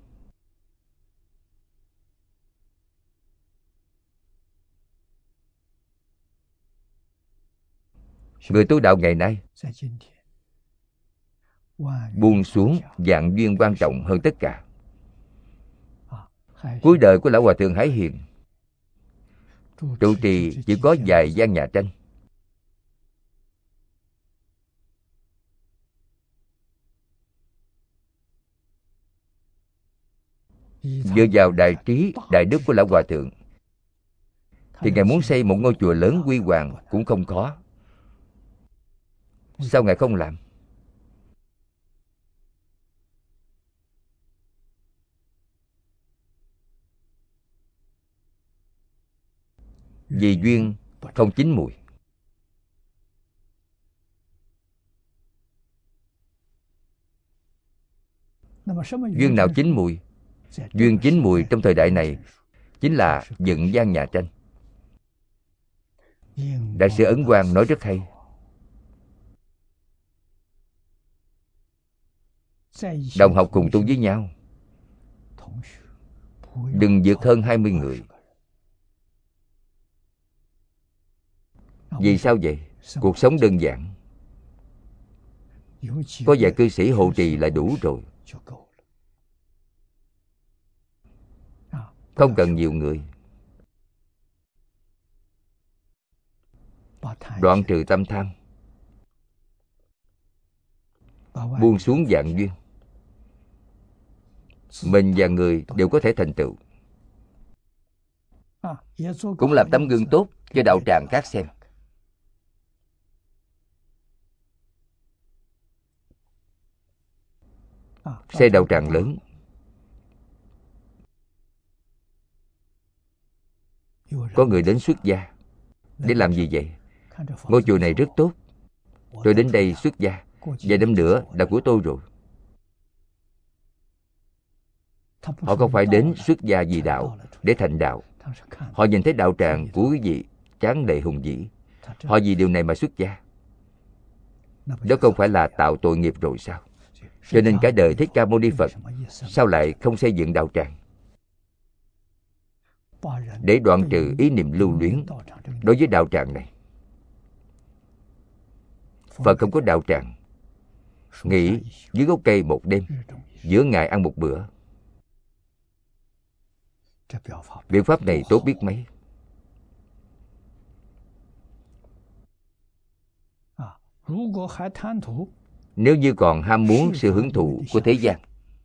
Người tu đạo ngày nay buông xuống dạng duyên quan trọng hơn tất cả. Cuối đời của Lão Hòa Thượng Hải Hiền trụ trì chỉ có vài gian nhà tranh. Dựa vào đại trí, đại đức của Lão Hòa Thượng thì Ngài muốn xây một ngôi chùa lớn huy hoàng cũng không khó. Sao Ngài không làm? Vì duyên không chín mùi. Duyên nào chín mùi? Duyên chín mùi trong thời đại này chính là dựng gian nhà tranh. Đại sư Ấn Quang nói rất hay. Đồng học cùng tu với nhau, đừng vượt hơn 20 người. Vì sao vậy? Cuộc sống đơn giản. Có vài cư sĩ hộ trì là đủ rồi. Không cần nhiều người. Đoạn trừ tâm tham, buông xuống vạn duyên, mình và người đều có thể thành tựu. Cũng làm tấm gương tốt cho đạo tràng khác xem. Xây đạo tràng lớn, có người đến xuất gia. Để làm gì vậy? Ngôi chùa này rất tốt, tôi đến đây xuất gia, vài năm nữa là của tôi rồi. Họ không phải đến xuất gia vì đạo, để thành đạo. Họ nhìn thấy đạo tràng của quý vị tráng lệ hùng vĩ, họ vì điều này mà xuất gia. Đó không phải là tạo tội nghiệp rồi sao? Cho nên cả đời Thích Ca Mâu Ni Phật sao lại không xây dựng đạo tràng? Để đoạn trừ ý niệm lưu luyến đối với đạo tràng này. Phật không có đạo tràng, nghỉ dưới gốc cây một đêm, giữa ngày ăn một bữa. Biện pháp này tốt biết mấy. Nếu như còn ham muốn sự hưởng thụ của thế gian,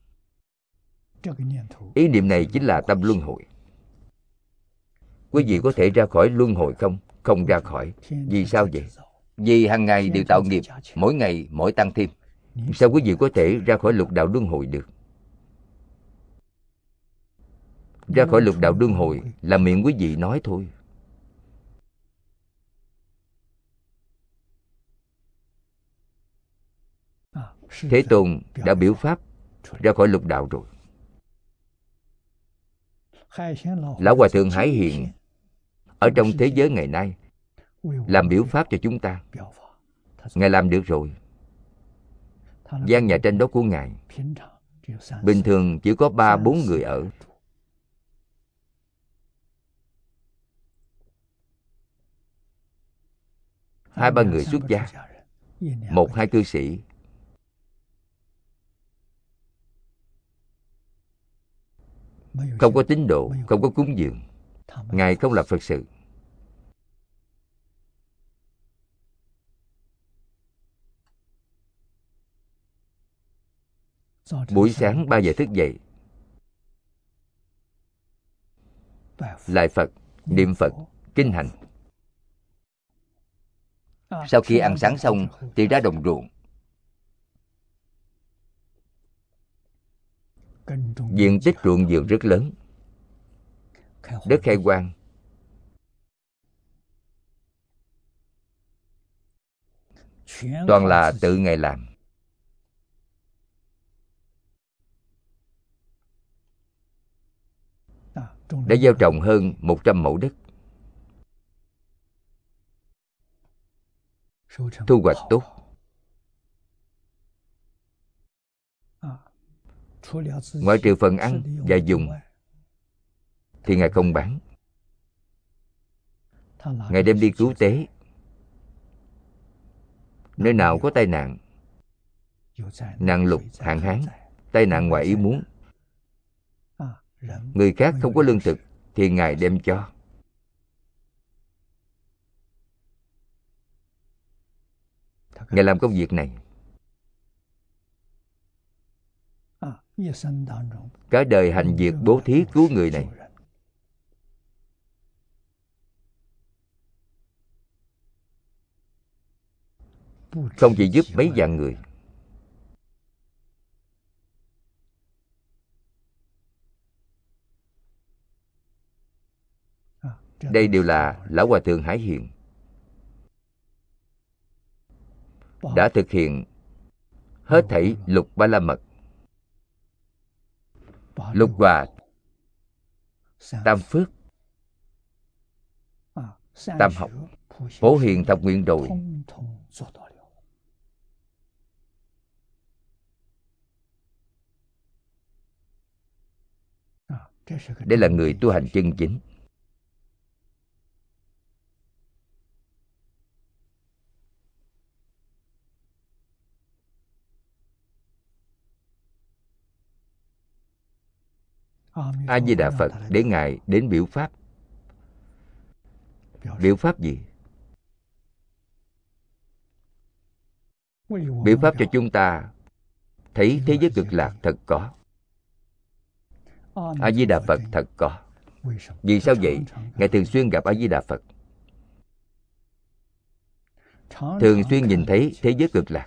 ý niệm này chính là tâm luân hồi. Quý vị có thể ra khỏi luân hồi không? Không ra khỏi. Vì sao vậy? Vì hàng ngày đều tạo nghiệp, mỗi ngày mỗi tăng thêm. Sao quý vị có thể ra khỏi lục đạo luân hồi được? Ra khỏi lục đạo luân hồi là miệng quý vị nói thôi. Thế Tôn đã biểu pháp ra khỏi lục đạo rồi. Lão Hòa Thượng Hải Hiền ở trong thế giới ngày nay làm biểu pháp cho chúng ta. Ngài làm được rồi. Gian nhà tranh đó của Ngài bình thường chỉ có 3-4 người ở. Hai ba người xuất gia, 1-2 cư sĩ. Không có tín đồ, không có cúng dường. Ngài không làm Phật sự. Buổi sáng 3 giờ thức dậy, lại Phật, niệm Phật, kinh hành. Sau khi ăn sáng xong thì ra đồng ruộng. Diện tích ruộng vườn rất lớn, đất khai hoang. Toàn là tự Ngài làm. Đã gieo trồng hơn 100 mẫu đất. Thu hoạch tốt. Ngoại trừ phần ăn và dùng thì Ngài không bán. Ngài đem đi cứu tế. Nơi nào có tai nạn, nạn lụt, hạn hán, tai nạn ngoài ý muốn, người khác không có lương thực thì Ngài đem cho. Ngài làm công việc này. Cả đời hành việc bố thí cứu người này. Không chỉ giúp mấy vạn người. Đây đều là Lão Hòa Thượng Hải Hiền đã thực hiện hết thảy lục ba la mật. Lục hòa tam phước, tam học, Phổ Hiền thập nguyện rồi. Đây là người tu hành chân chính. A Di Đà Phật để Ngài đến biểu pháp. Biểu pháp gì? Biểu pháp cho chúng ta thấy thế giới cực lạc thật có. A Di Đà Phật thật có. Vì sao vậy? Ngài thường xuyên gặp A Di Đà Phật, thường xuyên nhìn thấy thế giới cực lạc.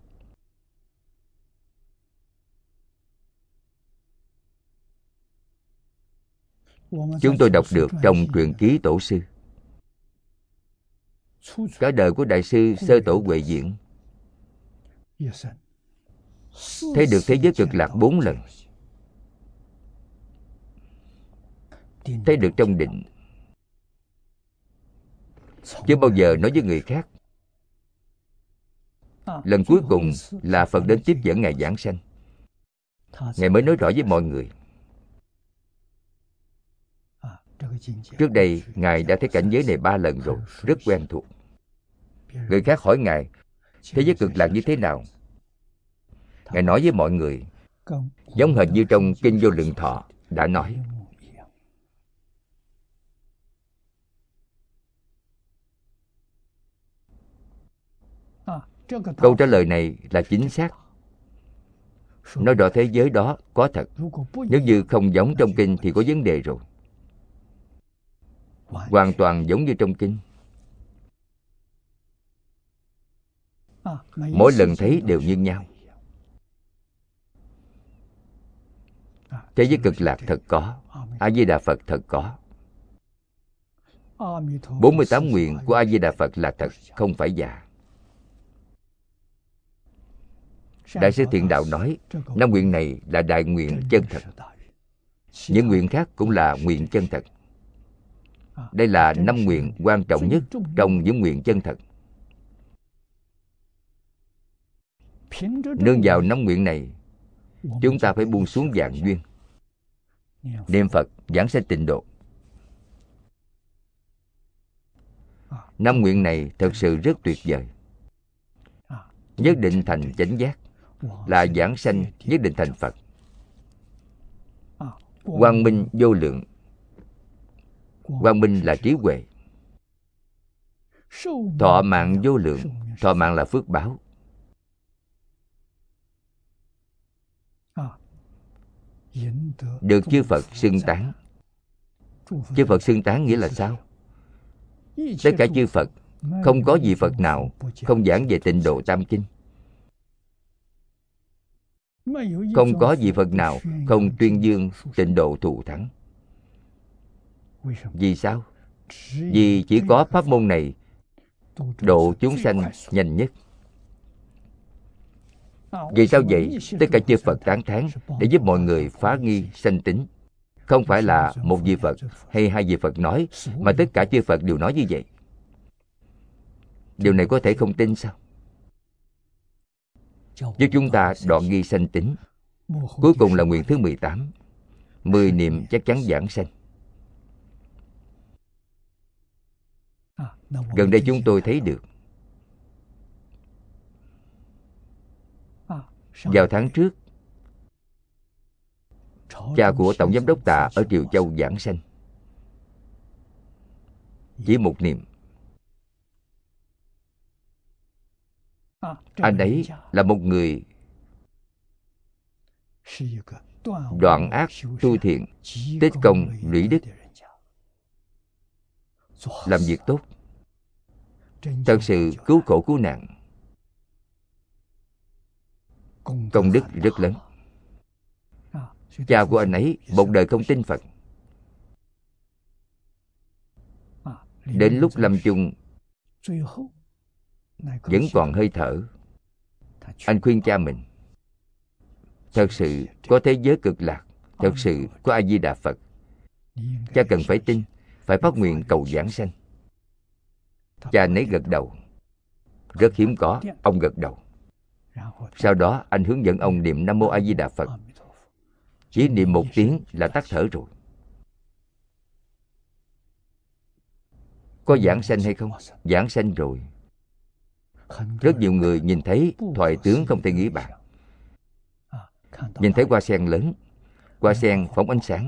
Chúng tôi đọc được trong truyện ký tổ sư, cả đời của Đại sư Sơ Tổ Huệ Diễn thấy được thế giới cực lạc 4 lần. Thấy được trong định, chưa bao giờ nói với người khác. Lần cuối cùng là Phật đến tiếp dẫn Ngài giảng sanh, Ngài mới nói rõ với mọi người. Trước đây Ngài đã thấy cảnh giới này 3 lần rồi, rất quen thuộc. Người khác hỏi Ngài thế giới cực lạc như thế nào, Ngài nói với mọi người giống hệt như trong Kinh Vô Lượng Thọ đã nói. Câu trả lời này là chính xác, nói rõ thế giới đó có thật. Nếu như không giống trong kinh thì có vấn đề rồi. Hoàn toàn giống như trong kinh. Mỗi lần thấy đều như nhau. Thế giới cực lạc thật có, A Di Đà Phật thật có. 48 nguyện của A Di Đà Phật là thật, không phải giả. Đại sư Thiện Đạo nói 5 nguyện này là đại nguyện chân thật. Những nguyện khác cũng là nguyện chân thật. Đây là 5 nguyện quan trọng nhất trong những nguyện chân thật. Nương vào 5 nguyện này, chúng ta phải buông xuống vạn duyên, niệm Phật giảng sanh tịnh độ. 5 nguyện này thật sự rất tuyệt vời. Nhất định thành chánh giác là giảng sanh nhất định thành Phật. Quang minh vô lượng. Quang minh là trí huệ. Thọ mạng vô lượng. Thọ mạng là phước báo. Được chư Phật xưng tán. Chư Phật xưng tán nghĩa là sao? Tất cả chư Phật, không có vị Phật nào không giảng về tịnh độ tam kinh. Không có vị Phật nào không tuyên dương tịnh độ thù thắng. Vì sao? Vì chỉ có pháp môn này độ chúng sanh nhanh nhất. Vì sao vậy? Tất cả chư Phật tán thán để giúp mọi người phá nghi sanh tín. Không phải là một vị Phật hay 2 vị Phật nói, mà tất cả chư Phật đều nói như vậy. Điều này có thể không tin sao? Giúp chúng ta đoạn nghi sanh tín. Cuối cùng là nguyện thứ 18. 10 niệm chắc chắn giảng sanh. Gần đây chúng tôi thấy được. Vào tháng trước, cha của Tổng Giám đốc Tạ ở Triều Châu giảng sanh. Chỉ một niệm. Anh ấy là một người đoạn ác tu thiện, tích công lũy đức, làm việc tốt, thật sự cứu khổ cứu nạn, công đức rất lớn. Cha của anh ấy một đời không tin Phật. Đến lúc lâm chung vẫn còn hơi thở, anh khuyên cha mình thật sự có thế giới cực lạc, thật sự có A Di Đà Phật, cha cần phải tin, phải phát nguyện cầu giảng sanh. Cha nấy gật đầu. Rất hiếm có ông gật đầu. Sau đó anh hướng dẫn ông niệm Nam Mô A Di Đà Phật. Chỉ niệm 1 tiếng là tắt thở rồi. Có giảng sanh hay không? Giảng sanh rồi. Rất nhiều người nhìn thấy thoại tướng không thể nghĩ bàn. Nhìn thấy hoa sen lớn, hoa sen phóng ánh sáng.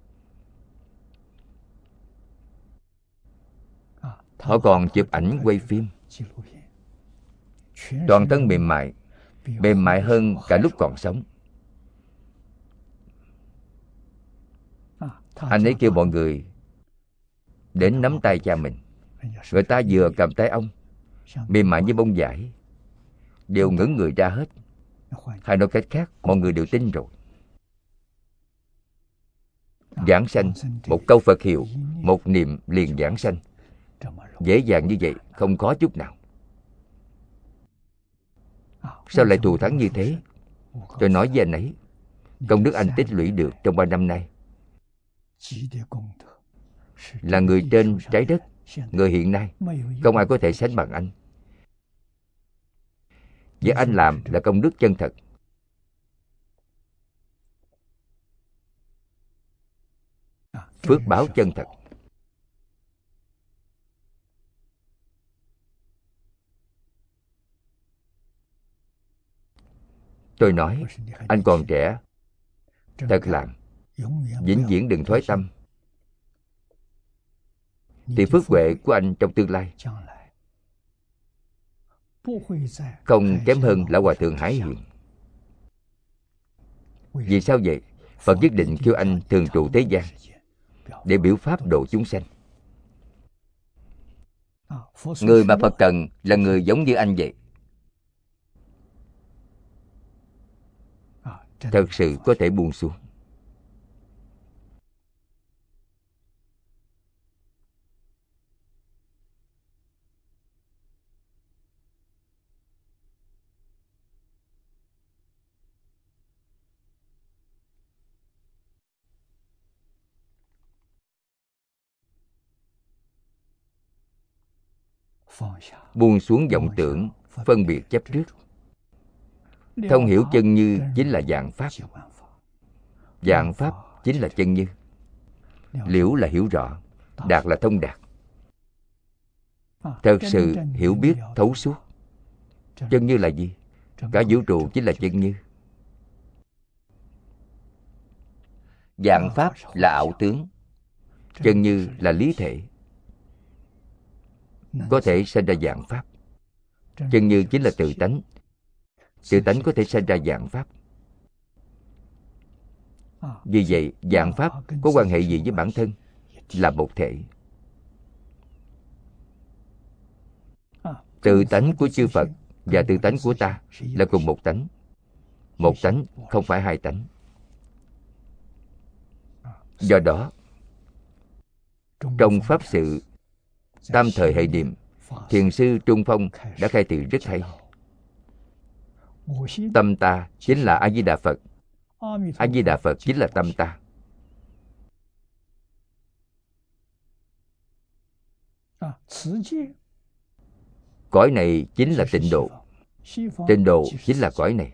Họ còn chụp ảnh quay phim. Toàn thân mềm mại hơn cả lúc còn sống. Anh ấy kêu mọi người đến nắm tay cha mình. Người ta vừa cầm tay ông, mềm mại như bông vải, đều ngẩng người ra hết. Hay nói cách khác, mọi người đều tin rồi. Giảng sanh, một câu Phật hiệu, một niệm liền giảng sanh. Dễ dàng như vậy, không có chút nào. Sao lại thù thắng như thế? Tôi nói với anh ấy, công đức anh tích lũy được trong 3 năm nay là người trên trái đất, người hiện nay, không ai có thể sánh bằng anh. Việc anh làm là công đức chân thật. Phước báo chân thật. Tôi nói, anh còn trẻ, thật làm, vĩnh viễn đừng thoái tâm, thì phước huệ của anh trong tương lai không kém hơn Lão Hòa Thượng Hải Hiền. Vì sao vậy? Phật nhất định kêu anh thường trụ thế gian để biểu pháp độ chúng sanh. Người mà Phật cần là người giống như anh vậy. Thật sự có thể buông xuống. Buông xuống vọng tưởng, phân biệt chấp trước. Thông hiểu chân như chính là vạn pháp. Vạn pháp chính là chân như. Liễu là hiểu rõ, đạt là thông đạt. Thật sự hiểu biết thấu suốt. Chân như là gì? Cả vũ trụ chính là chân như. Vạn pháp là ảo tướng, chân như là lý thể. Có thể sinh ra vạn pháp. Chân như chính là tự tánh. Tự tánh có thể sinh ra vạn pháp. Vì vậy, vạn pháp có quan hệ gì với bản thân? Là một thể. Tự tánh của chư Phật và tự tánh của ta là cùng một tánh. Một tánh, không phải hai tánh. Do đó, trong pháp sự tam thời hệ niệm, Thiền sư Trung Phong đã khai thị rất hay. Tâm ta chính là A Di Đà Phật. A Di Đà Phật chính là tâm ta. Cõi này chính là tịnh độ. Tịnh độ chính là cõi này.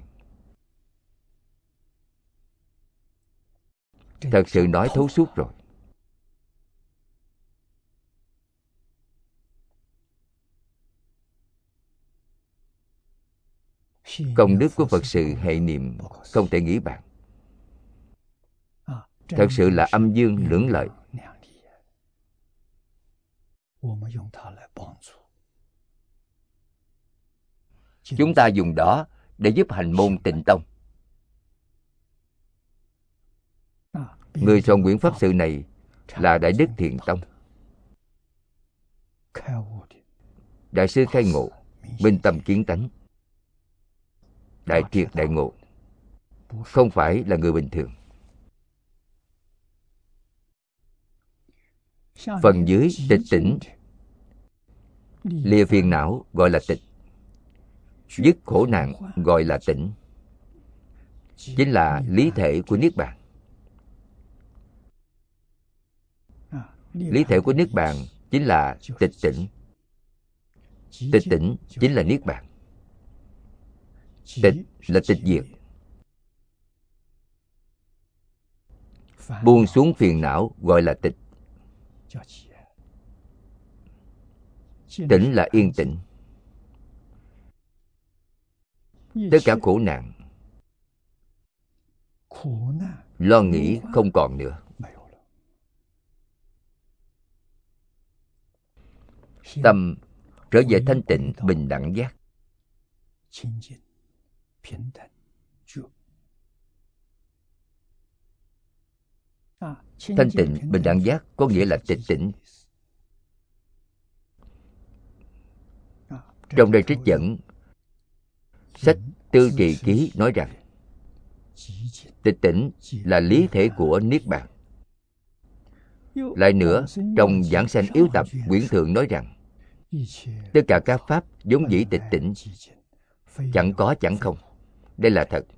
Thật sự nói thấu suốt rồi. Công đức của Phật sự hệ niệm không thể nghĩ bàn. Thật sự là âm dương lưỡng lợi. Chúng ta dùng đó để giúp hành môn Tịnh Tông. Người soạn quyển pháp sự này là Đại Đức Thiện Tông. Đại sư khai ngộ, minh tâm kiến tánh, đại triệt đại ngộ. Không phải là người bình thường. Phần dưới tịch tỉnh, lìa phiền não gọi là tịch, dứt khổ nạn gọi là tỉnh, chính là lý thể của Niết Bàn. Lý thể của Niết Bàn chính là tịch tỉnh. Tịch tỉnh chính là Niết Bàn. Tịch là tịch diệt. Buông xuống phiền não gọi là tịch. Tỉnh là yên tĩnh. Tất cả khổ nạn, lo nghĩ không còn nữa. Tâm trở về thanh tịnh, bình đẳng giác. Thanh tịnh, bình đẳng giác có nghĩa là tịch tỉnh. Trong đây trích dẫn sách Tư Trì Ký nói rằng tịch tỉnh là lý thể của Niết Bàn. Lại nữa, trong Giảng Sanh Yếu Tập quyển thượng nói rằng tất cả các pháp vốn dĩ tịch tỉnh, chẳng có chẳng không. Đây là thật.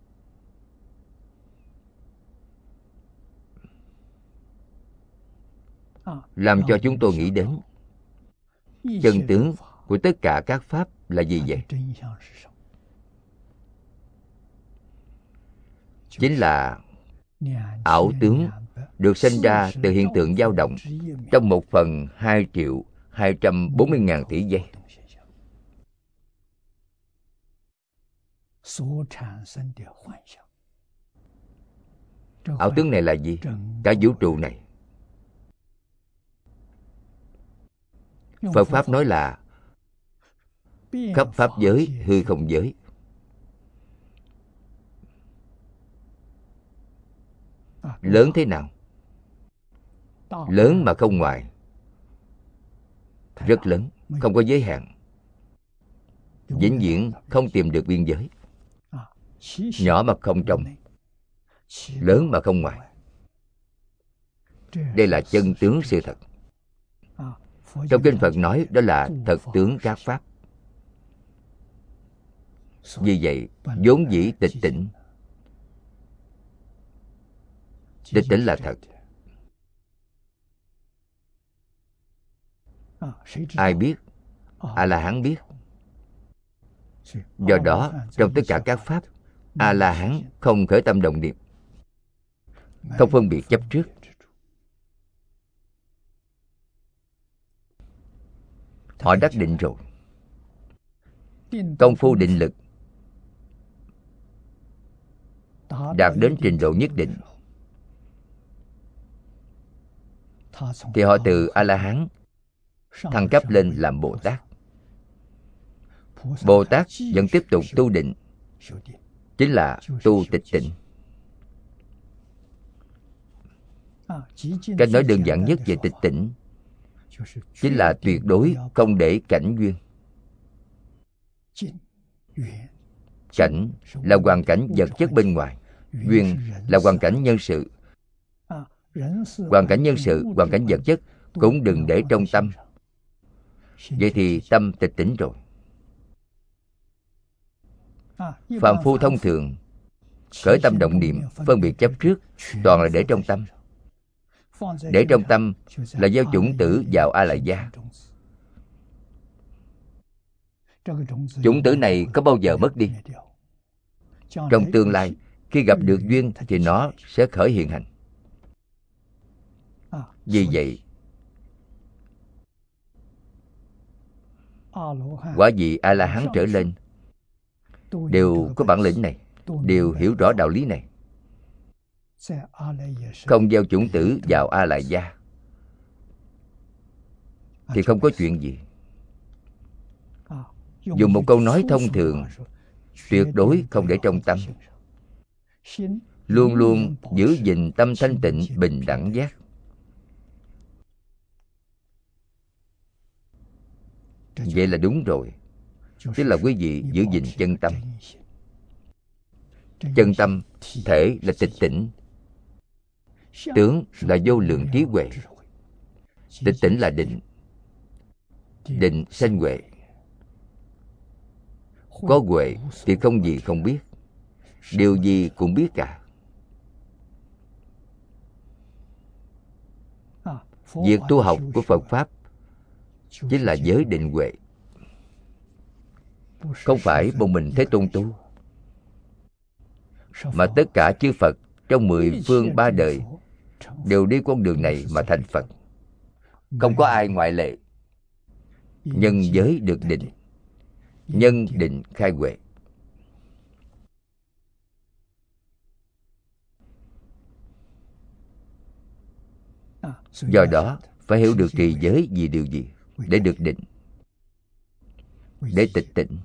Làm cho chúng tôi nghĩ đến chân tướng của tất cả các pháp là gì vậy? Chính là ảo tướng được sinh ra từ hiện tượng dao động trong 1/2.240.000 tỷ giây. Ảo tướng này là gì? Cả vũ trụ này. Phật Pháp nói là khắp pháp giới, hư không giới. Lớn thế nào? Lớn mà không ngoài. Rất lớn, không có giới hạn. Vĩnh viễn không tìm được biên giới. Nhỏ mà không trong, lớn mà không ngoài. Đây là chân tướng sự thật. Trong kinh Phật nói đó là thật tướng các pháp. Vì vậy, vốn dĩ tịch tỉnh. Tịch tỉnh là thật. Ai biết? A-la-hán biết. Do đó, trong tất cả các pháp, A-la-hán không khởi tâm động niệm, không phân biệt chấp trước. Họ đắc định rồi. Công phu định lực đạt đến trình độ nhất định, thì họ từ A-la-hán thăng cấp lên làm Bồ Tát. Bồ Tát vẫn tiếp tục tu định, chính là tu tịch tịnh. Cách nói đơn giản nhất về tịch tịnh chính là tuyệt đối không để cảnh duyên. Cảnh là hoàn cảnh vật chất bên ngoài, duyên là hoàn cảnh nhân sự. Hoàn cảnh nhân sự, hoàn cảnh vật chất cũng đừng để trong tâm. Vậy thì tâm tịch tỉnh rồi. Phàm phu thông thường khởi tâm động niệm, phân biệt chấp trước, toàn là để trong tâm. Để trong tâm là gieo chủng tử vào A Lại Gia. Chủng tử này có bao giờ mất đi? Trong tương lai, khi gặp được duyên thì nó sẽ khởi hiện hành. Vì vậy, quả vị A-la-hán trở lên đều có bản lĩnh này, đều hiểu rõ đạo lý này. Không gieo chủng tử vào A Lại Gia thì không có chuyện gì. Dùng một câu nói thông thường, tuyệt đối không để trong tâm. Luôn luôn giữ gìn tâm thanh tịnh, bình đẳng giác. Vậy là đúng rồi. Tức là quý vị giữ gìn chân tâm. Chân tâm, thể là tịch tỉnh, tướng là vô lượng trí huệ. Tịch tỉnh là định. Định sanh huệ. Có huệ thì không gì không biết, điều gì cũng biết cả. Việc tu học của Phật Pháp chính là giới định huệ, không phải một mình Thế Tôn tu, mà tất cả chư Phật trong 10 phương 3 đời đều đi con đường này mà thành Phật. Không có ai ngoại lệ. Nhân giới được định, nhân định khai huệ. Do đó phải hiểu được trì giới vì điều gì? Để được định, để tịch tỉnh.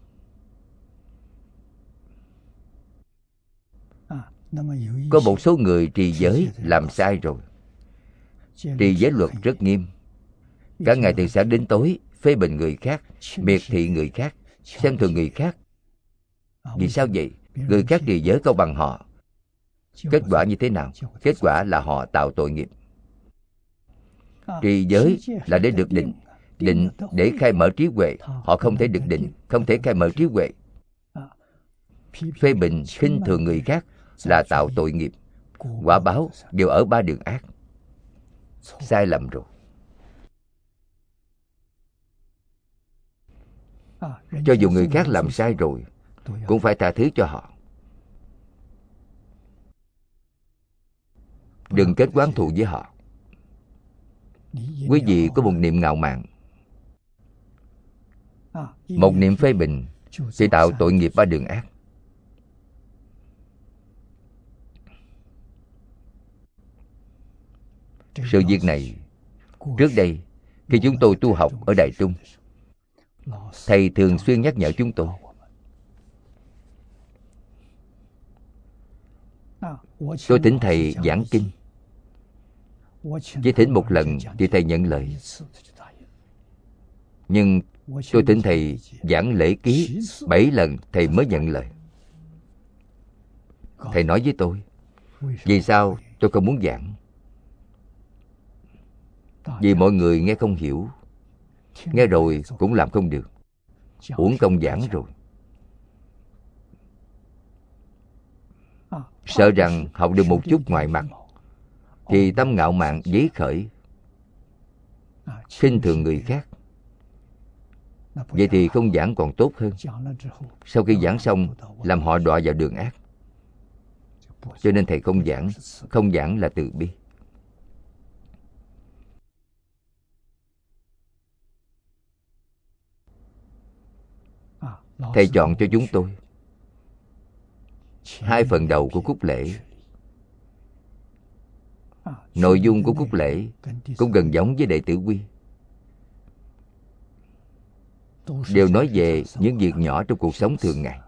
Có một số người trì giới làm sai rồi. Trì giới luật rất nghiêm, cả ngày từ sáng đến tối phê bình người khác, miệt thị người khác, xem thường người khác. Vì sao vậy? Người khác trì giới không bằng họ. Kết quả như thế nào? Kết quả là họ tạo tội nghiệp. Trì giới là để được định, định để khai mở trí huệ. Họ không thể được định, không thể khai mở trí huệ. Phê bình, khinh thường người khác là tạo tội nghiệp. Quả báo đều ở 3 đường ác. Sai lầm rồi. Cho dù người khác làm sai rồi, cũng phải tha thứ cho họ. Đừng kết oán thù với họ. Quý vị có một niệm ngạo mạn, một niệm phê bình, thì tạo tội nghiệp 3 đường ác. Sự việc này, trước đây, khi chúng tôi tu học ở Đại Trung, Thầy thường xuyên nhắc nhở chúng tôi. Tôi thỉnh Thầy giảng kinh. Chỉ thỉnh một lần thì Thầy nhận lời. Nhưng tôi thỉnh Thầy giảng lễ ký 7 lần Thầy mới nhận lời. Thầy nói với tôi, vì sao tôi không muốn giảng? Vì mọi người nghe không hiểu, nghe rồi cũng làm không được, uổng công giảng rồi. Sợ rằng học được một chút ngoại mặt thì tâm ngạo mạn dấy khởi, khinh thường người khác. Vậy thì không giảng còn tốt hơn. Sau khi giảng xong làm họ đọa vào đường ác. Cho nên Thầy không giảng. Không giảng là từ bi. Thầy chọn cho chúng tôi 2 phần đầu của cúc lễ. Nội dung của cúc lễ cũng gần giống với đệ tử quy, đều nói về những việc nhỏ trong cuộc sống thường ngày.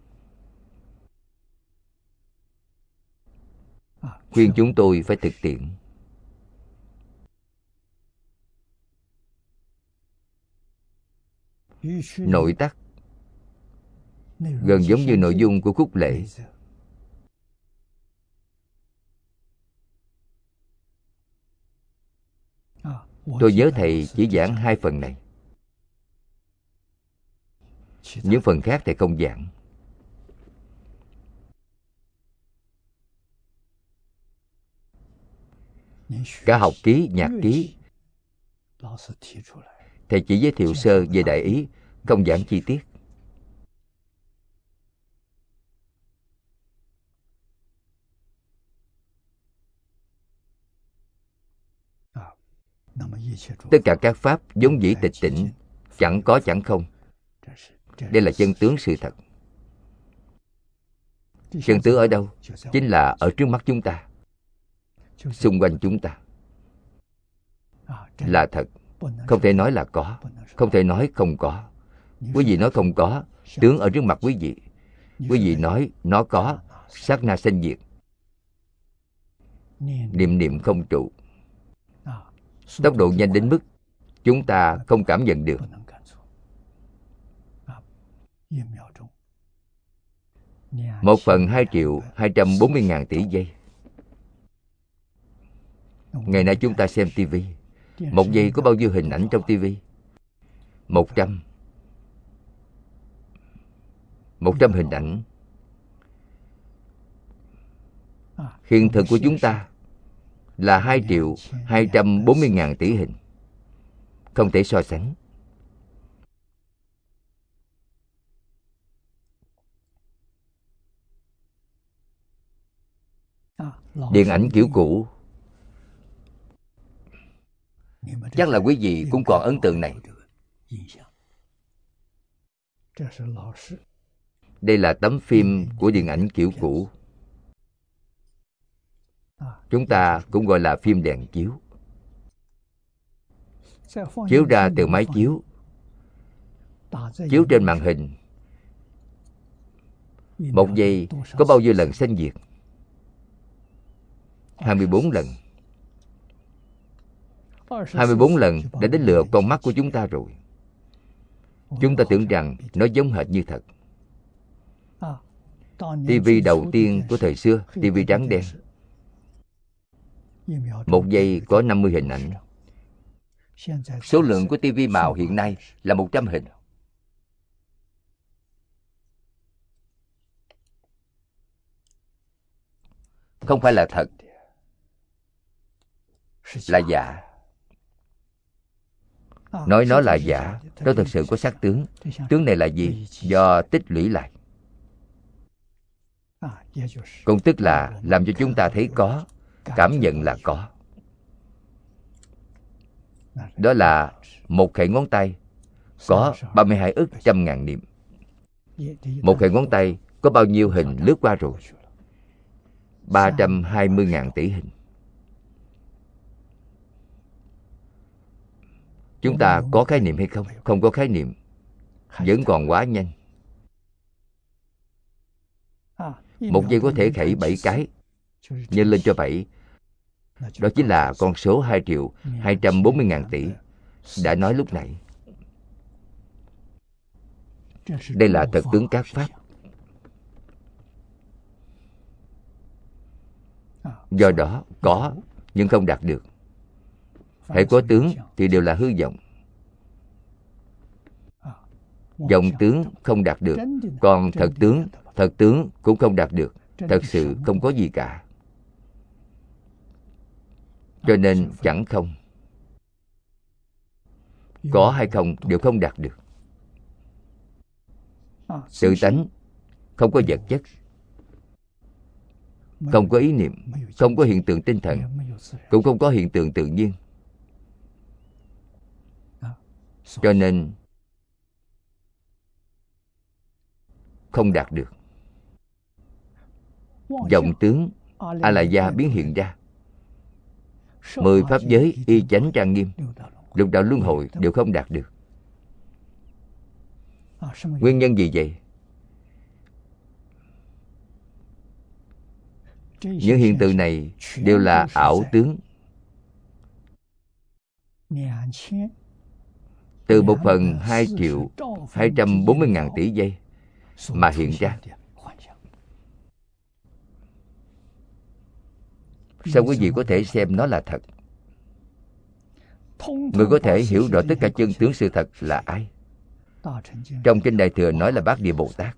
Khuyên chúng tôi phải thực tiễn. Nội tắc gần giống như nội dung của cúc lễ. Tôi nhớ Thầy chỉ giảng 2 phần này. Những phần khác Thầy không giảng. Cả học ký, nhạc ký, Thầy chỉ giới thiệu sơ về đại ý, không giảng chi tiết. Tất cả các pháp vốn dĩ tịch tỉnh, chẳng có chẳng không. Đây là chân tướng sự thật. Chân tướng ở đâu? Chính là ở trước mắt chúng ta, xung quanh chúng ta. Là thật. Không thể nói là có, không thể nói không có. Quý vị nói không có, tướng ở trước mặt quý vị. Quý vị nói nó có, sát na sanh diệt. Niệm niệm không trụ. Tốc độ nhanh đến mức chúng ta không cảm nhận được. 1/2.240.000 tỷ giây. Ngày nay chúng ta xem tivi, 1 giây có bao nhiêu hình ảnh trong tivi? 100 hình ảnh. Hiện thực của chúng ta là 2.240.000 tỷ hình. Không thể so sánh. Điện ảnh kiểu cũ, chắc là quý vị cũng còn ấn tượng này. Đây là tấm phim của điện ảnh kiểu cũ. Chúng ta cũng gọi là phim đèn chiếu. Chiếu ra từ máy chiếu, chiếu trên màn hình. Một giây có bao nhiêu lần sanh diệt? 24 lần. 24 lần đã đến lượt con mắt của chúng ta rồi. Chúng ta tưởng rằng nó giống hệt như thật. TV đầu tiên của thời xưa, TV trắng đen. Một giây có 50 hình ảnh. Số lượng của TV màu hiện nay là 100 hình. Không phải là thật, là giả. Nói nó là giả, nó thực sự có xác tướng. Tướng này là gì? Do tích lũy lại. Cũng tức là làm cho chúng ta thấy có, cảm nhận là có. Đó là một khẩy ngón tay có 32 ức trăm ngàn niệm. Một khẩy ngón tay có bao nhiêu hình lướt qua rồi? 320.000 tỷ hình. Chúng ta có khái niệm hay không? Không có khái niệm. Vẫn còn quá nhanh. Một giây có thể khẩy 7 cái. Nhân lên cho 7. Đó chính là con số 2.240.000 tỷ. Đã nói lúc nãy. Đây là thật tướng các pháp. Do đó có nhưng không đạt được. Hãy có tướng thì đều là hư vọng. Vọng tướng không đạt được. Còn thật tướng cũng không đạt được. Thật sự không có gì cả. Cho nên chẳng không. Có hay không đều không đạt được. Tự tánh không có vật chất, không có ý niệm, không có hiện tượng tinh thần, cũng không có hiện tượng tự nhiên. Cho nên không đạt được. Vọng tướng A-la-gia biến hiện ra. 10 pháp giới y chánh trang nghiêm, lục đạo luân hồi đều không đạt được. Nguyên nhân gì vậy? Những hiện tượng này đều là ảo tướng. Từ 1/2.240.000 tỷ giây mà hiện ra. Sao quý vị có thể xem nó là thật? Người có thể hiểu rõ tất cả chân tướng sự thật là ai? Trong kinh Đại Thừa nói là Bát Địa Bồ Tát.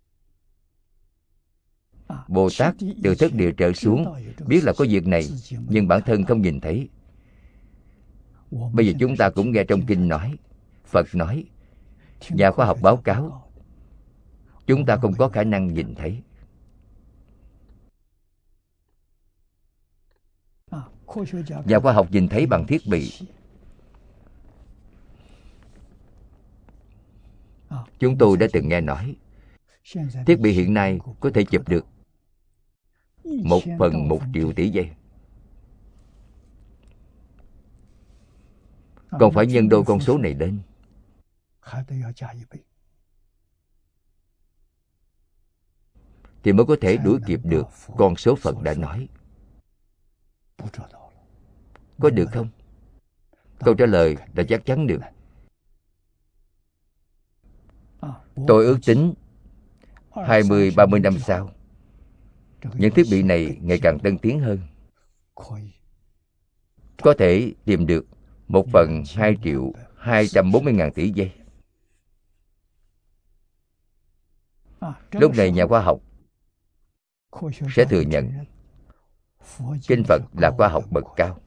Bồ Tát từ thất địa trở xuống, biết là có việc này, nhưng bản thân không nhìn thấy. Bây giờ chúng ta cũng nghe trong kinh nói, Phật nói, nhà khoa học báo cáo, chúng ta không có khả năng nhìn thấy. Nhà khoa học nhìn thấy bằng thiết bị. Chúng tôi đã từng nghe nói, thiết bị hiện nay có thể chụp được 1/1 triệu tỷ giây. Còn phải nhân đôi con số này lên. Thì mới có thể đuổi kịp được con số Phật đã nói. Có được không? Câu trả lời là chắc chắn được. Tôi ước tính 20-30 năm sau, những thiết bị này ngày càng tân tiến hơn, có thể tìm được 1/2.240.000 tỷ giây. Lúc này nhà khoa học sẽ thừa nhận Kinh Phật là khoa học bậc cao.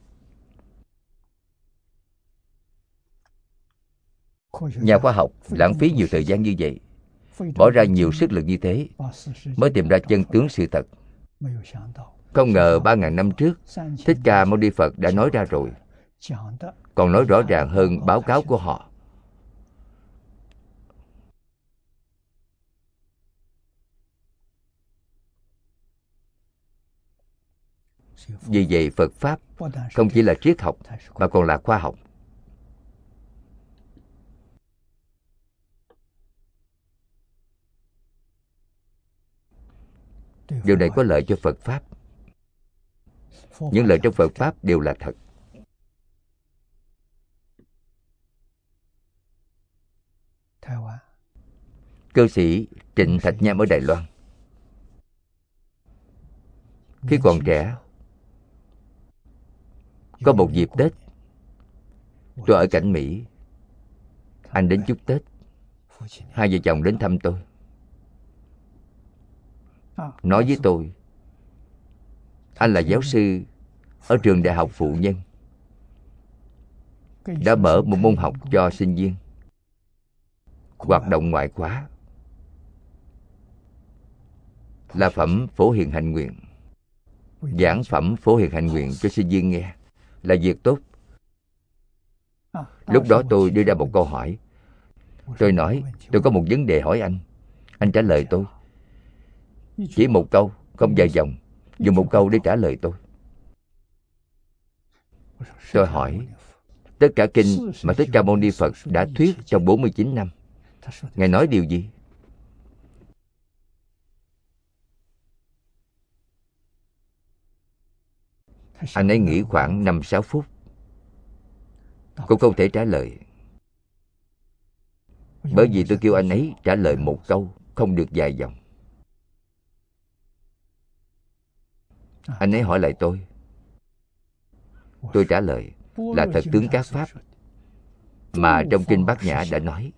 Nhà khoa học lãng phí nhiều thời gian như vậy, bỏ ra nhiều sức lực như thế mới tìm ra chân tướng sự thật. Không ngờ 3.000 năm trước, Thích Ca Mâu Ni Phật đã nói ra rồi, còn nói rõ ràng hơn báo cáo của họ. Vì vậy Phật Pháp không chỉ là triết học mà còn là khoa học. Điều này có lợi cho Phật Pháp. Những lời trong Phật Pháp đều là thật. Cư sĩ Trịnh Thạch Nham ở Đài Loan, khi còn trẻ, có một dịp Tết, tôi ở cảnh Mỹ, anh đến chúc Tết. Hai vợ chồng đến thăm tôi, nói với tôi, anh là giáo sư ở trường đại học phụ nhân, đã mở một môn học cho sinh viên, hoạt động ngoại khóa là phẩm Phổ Hiền Hạnh Nguyện. Giảng phẩm Phổ Hiền Hạnh Nguyện cho sinh viên nghe là việc tốt. Lúc đó tôi đưa ra một câu hỏi. Tôi nói, tôi có một vấn đề hỏi anh. Anh trả lời tôi. Chỉ một câu, không dài dòng, dùng một câu để trả lời tôi. Tôi hỏi, tất cả kinh mà Thích Ca Mâu Ni Phật đã thuyết trong 49 năm, Ngài nói điều gì? Anh ấy nghĩ khoảng 5-6 phút, cũng không thể trả lời. Bởi vì tôi kêu anh ấy trả lời một câu, không được dài dòng. Anh ấy hỏi lại tôi. Tôi trả lời là thật tướng các pháp mà trong kinh Bát Nhã đã nói.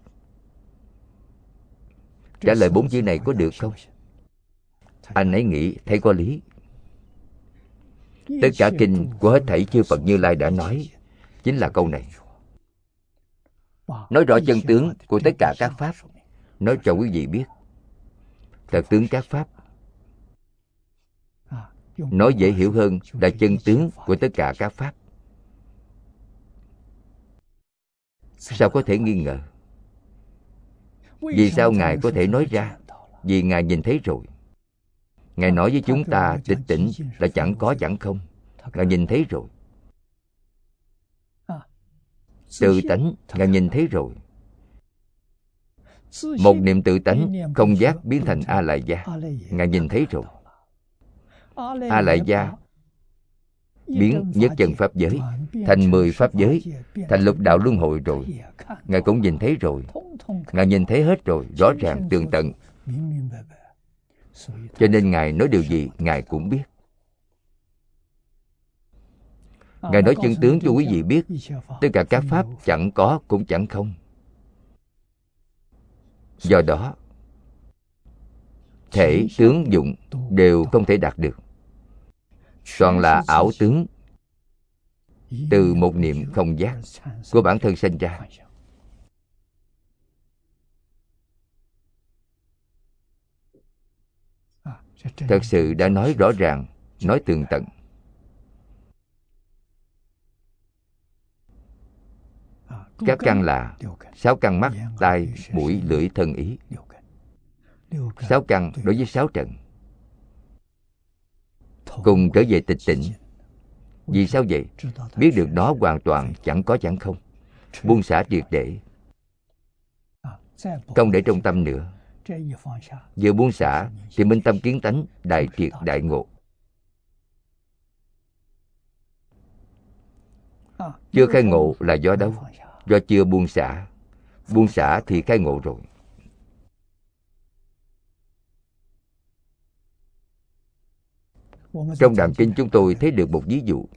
Trả lời 4 chữ này có được không? Anh ấy nghĩ thấy có lý. Tất cả kinh của hết thảy chư Phật Như Lai đã nói chính là câu này. Nói rõ chân tướng của tất cả các pháp, nói cho quý vị biết thật tướng các pháp. Nói dễ hiểu hơn là chân tướng của tất cả các pháp. Sao có thể nghi ngờ? Vì sao Ngài có thể nói ra? Vì Ngài nhìn thấy rồi. Ngài nói với chúng ta tịch tỉnh là chẳng có chẳng không. Ngài nhìn thấy rồi. Tự tánh Ngài nhìn thấy rồi. Một niệm tự tánh không giác biến thành A Lại Gia, Ngài nhìn thấy rồi. A Lại Gia biến nhất chân pháp giới thành 10 pháp giới, thành lục đạo luân hồi rồi, Ngài cũng nhìn thấy rồi. Ngài nhìn thấy hết rồi, rõ ràng tường tận. Cho nên Ngài nói điều gì Ngài cũng biết. Ngài nói chân tướng cho quý vị biết, tất cả các pháp chẳng có cũng chẳng không. Do đó, thể tướng dụng đều không thể đạt được, toàn là ảo tướng từ một niệm không giác của bản thân sinh ra. Thật sự đã nói rõ ràng, nói tường tận. Các căn là 6 căn mắt, tai, mũi, lưỡi, thân, ý. 6 căn đối với 6 trần, cùng trở về tịch tỉnh. Vì sao vậy? Biết được nó hoàn toàn chẳng có chẳng không, buông xả triệt để, không để trong tâm nữa. Vừa buông xả thì minh tâm kiến tánh đại triệt đại ngộ. Chưa khai ngộ là do đâu? Do chưa buông xả. Buông xả thì khai ngộ rồi. Trong Đàm Kinh chúng tôi thấy được một ví dụ.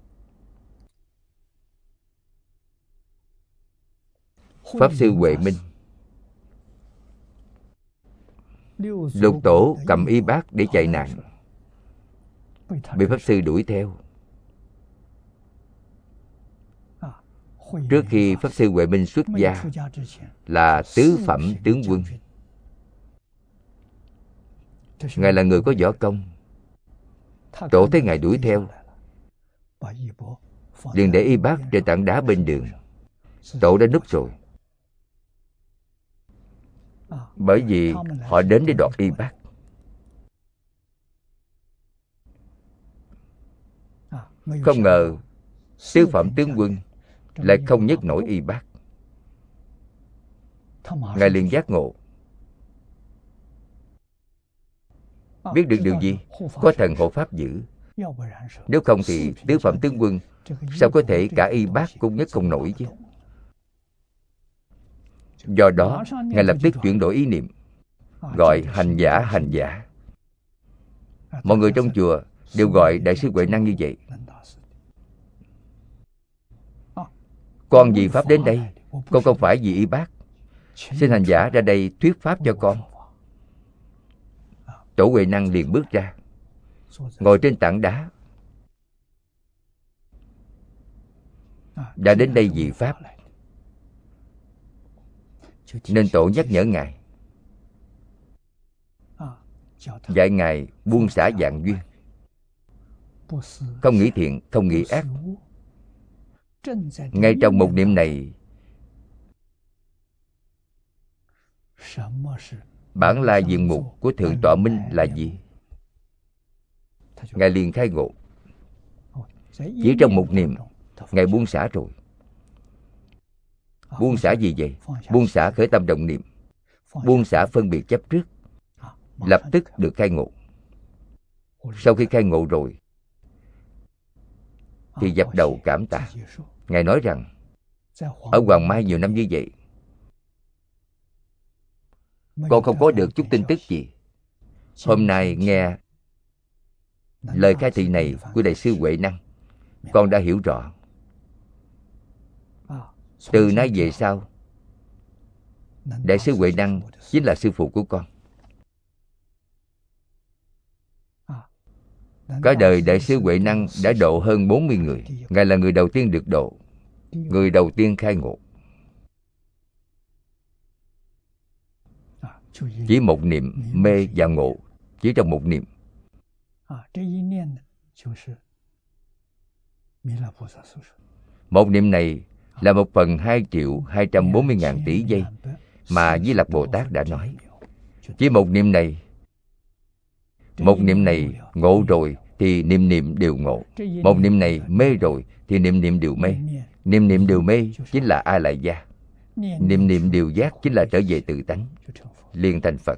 Pháp Sư Huệ Minh, Lục Tổ cầm y bát để chạy nạn. bị Pháp Sư đuổi theo. Trước khi Pháp Sư Huệ Minh xuất gia là tứ phẩm tướng quân. Ngài là người có võ công. Tổ thấy Ngài đuổi theo, liền để y bác trên tảng đá bên đường. Tổ đã núp rồi, bởi vì họ đến để đoạt y bác. Không ngờ tứ phẩm tướng quân lại không nhấc nổi y bác. Ngài liền giác ngộ, biết được điều gì? Có thần hộ pháp giữ. Nếu không thì tứ phẩm tướng quân sao có thể cả y bác cũng nhấc không nổi chứ? Do đó Ngài lập tức chuyển đổi ý niệm, gọi hành giả hành giả. Mọi người trong chùa đều gọi Đại sư Huệ Năng như vậy. Con vì Pháp đến đây, con không phải vì y bác. Xin hành giả ra đây thuyết Pháp cho con. Tổ Huệ Năng liền bước ra, ngồi trên tảng đá. Đã đến đây vì Pháp, nên Tổ nhắc nhở Ngài, dạy Ngài buông xả vạn duyên, không nghĩ thiện, không nghĩ ác. Ngay trong một niệm này, bản la diện mục của Thượng Tọa Minh là gì? Ngài liền khai ngộ. Chỉ trong một niệm, Ngài buông xả rồi. Buông xả gì vậy? Buông xả khởi tâm động niệm, buông xả phân biệt chấp trước, lập tức được khai ngộ. Sau khi khai ngộ rồi thì dập đầu cảm tạ. Ngài nói rằng, ở Hoàng Mai nhiều năm như vậy, con không có được chút tin tức gì. Hôm nay nghe lời khai thị này của Đại sư Huệ Năng, con đã hiểu rõ. Từ nay về sau, Đại sư Huệ Năng chính là sư phụ của con. Cả đời Đại sư Huệ Năng đã độ hơn 40 người. Ngài là người đầu tiên được độ, người đầu tiên khai ngộ. Chỉ một niệm mê và ngộ, chỉ trong một niệm. Một niệm này là 1/2.240.000 tỷ giây mà Di Lặc Bồ Tát đã nói. Chỉ một niệm này ngộ rồi thì niệm niệm đều ngộ. Một niệm này mê rồi thì niệm niệm đều mê. Niệm niệm đều mê chính là A Lại Gia. Niệm niệm đều giác chính là trở về tự tánh, liền thành Phật.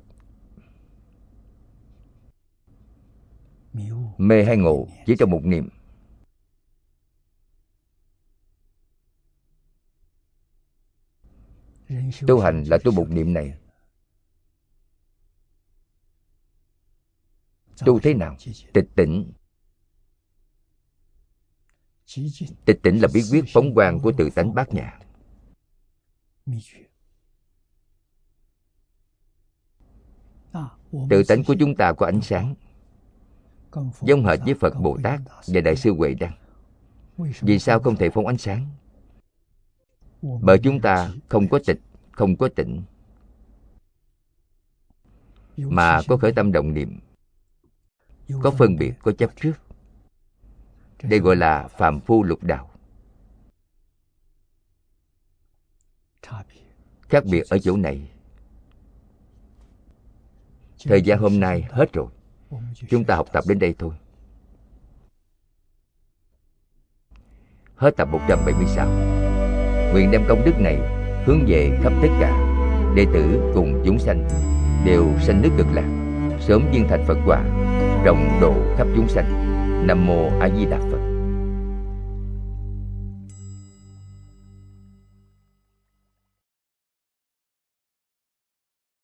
Mê hay ngộ chỉ trong một niệm. Tu hành là tu một niệm này. Tu thế nào? Tịch tỉnh. Tịch tỉnh là bí quyết phóng quang của tự tánh bát nhã. Tự tánh của chúng ta có ánh sáng, giống hệt với Phật Bồ Tát và Đại sư Huệ Năng. Vì sao không thể phóng ánh sáng? Bởi chúng ta không có tịch, không có tịnh, mà có khởi tâm động niệm, có phân biệt, có chấp trước. Đây gọi là phàm phu lục đạo. Khác biệt ở chỗ này. Thời gian hôm nay hết rồi, chúng ta học tập đến đây thôi. Hết tập 176. Nguyện đem công đức này hướng về khắp tất cả đệ tử cùng chúng sanh, đều sanh nước Cực Lạc, sớm viên thành Phật quả, rộng độ khắp chúng sanh. Nam mô A Di Đà Phật.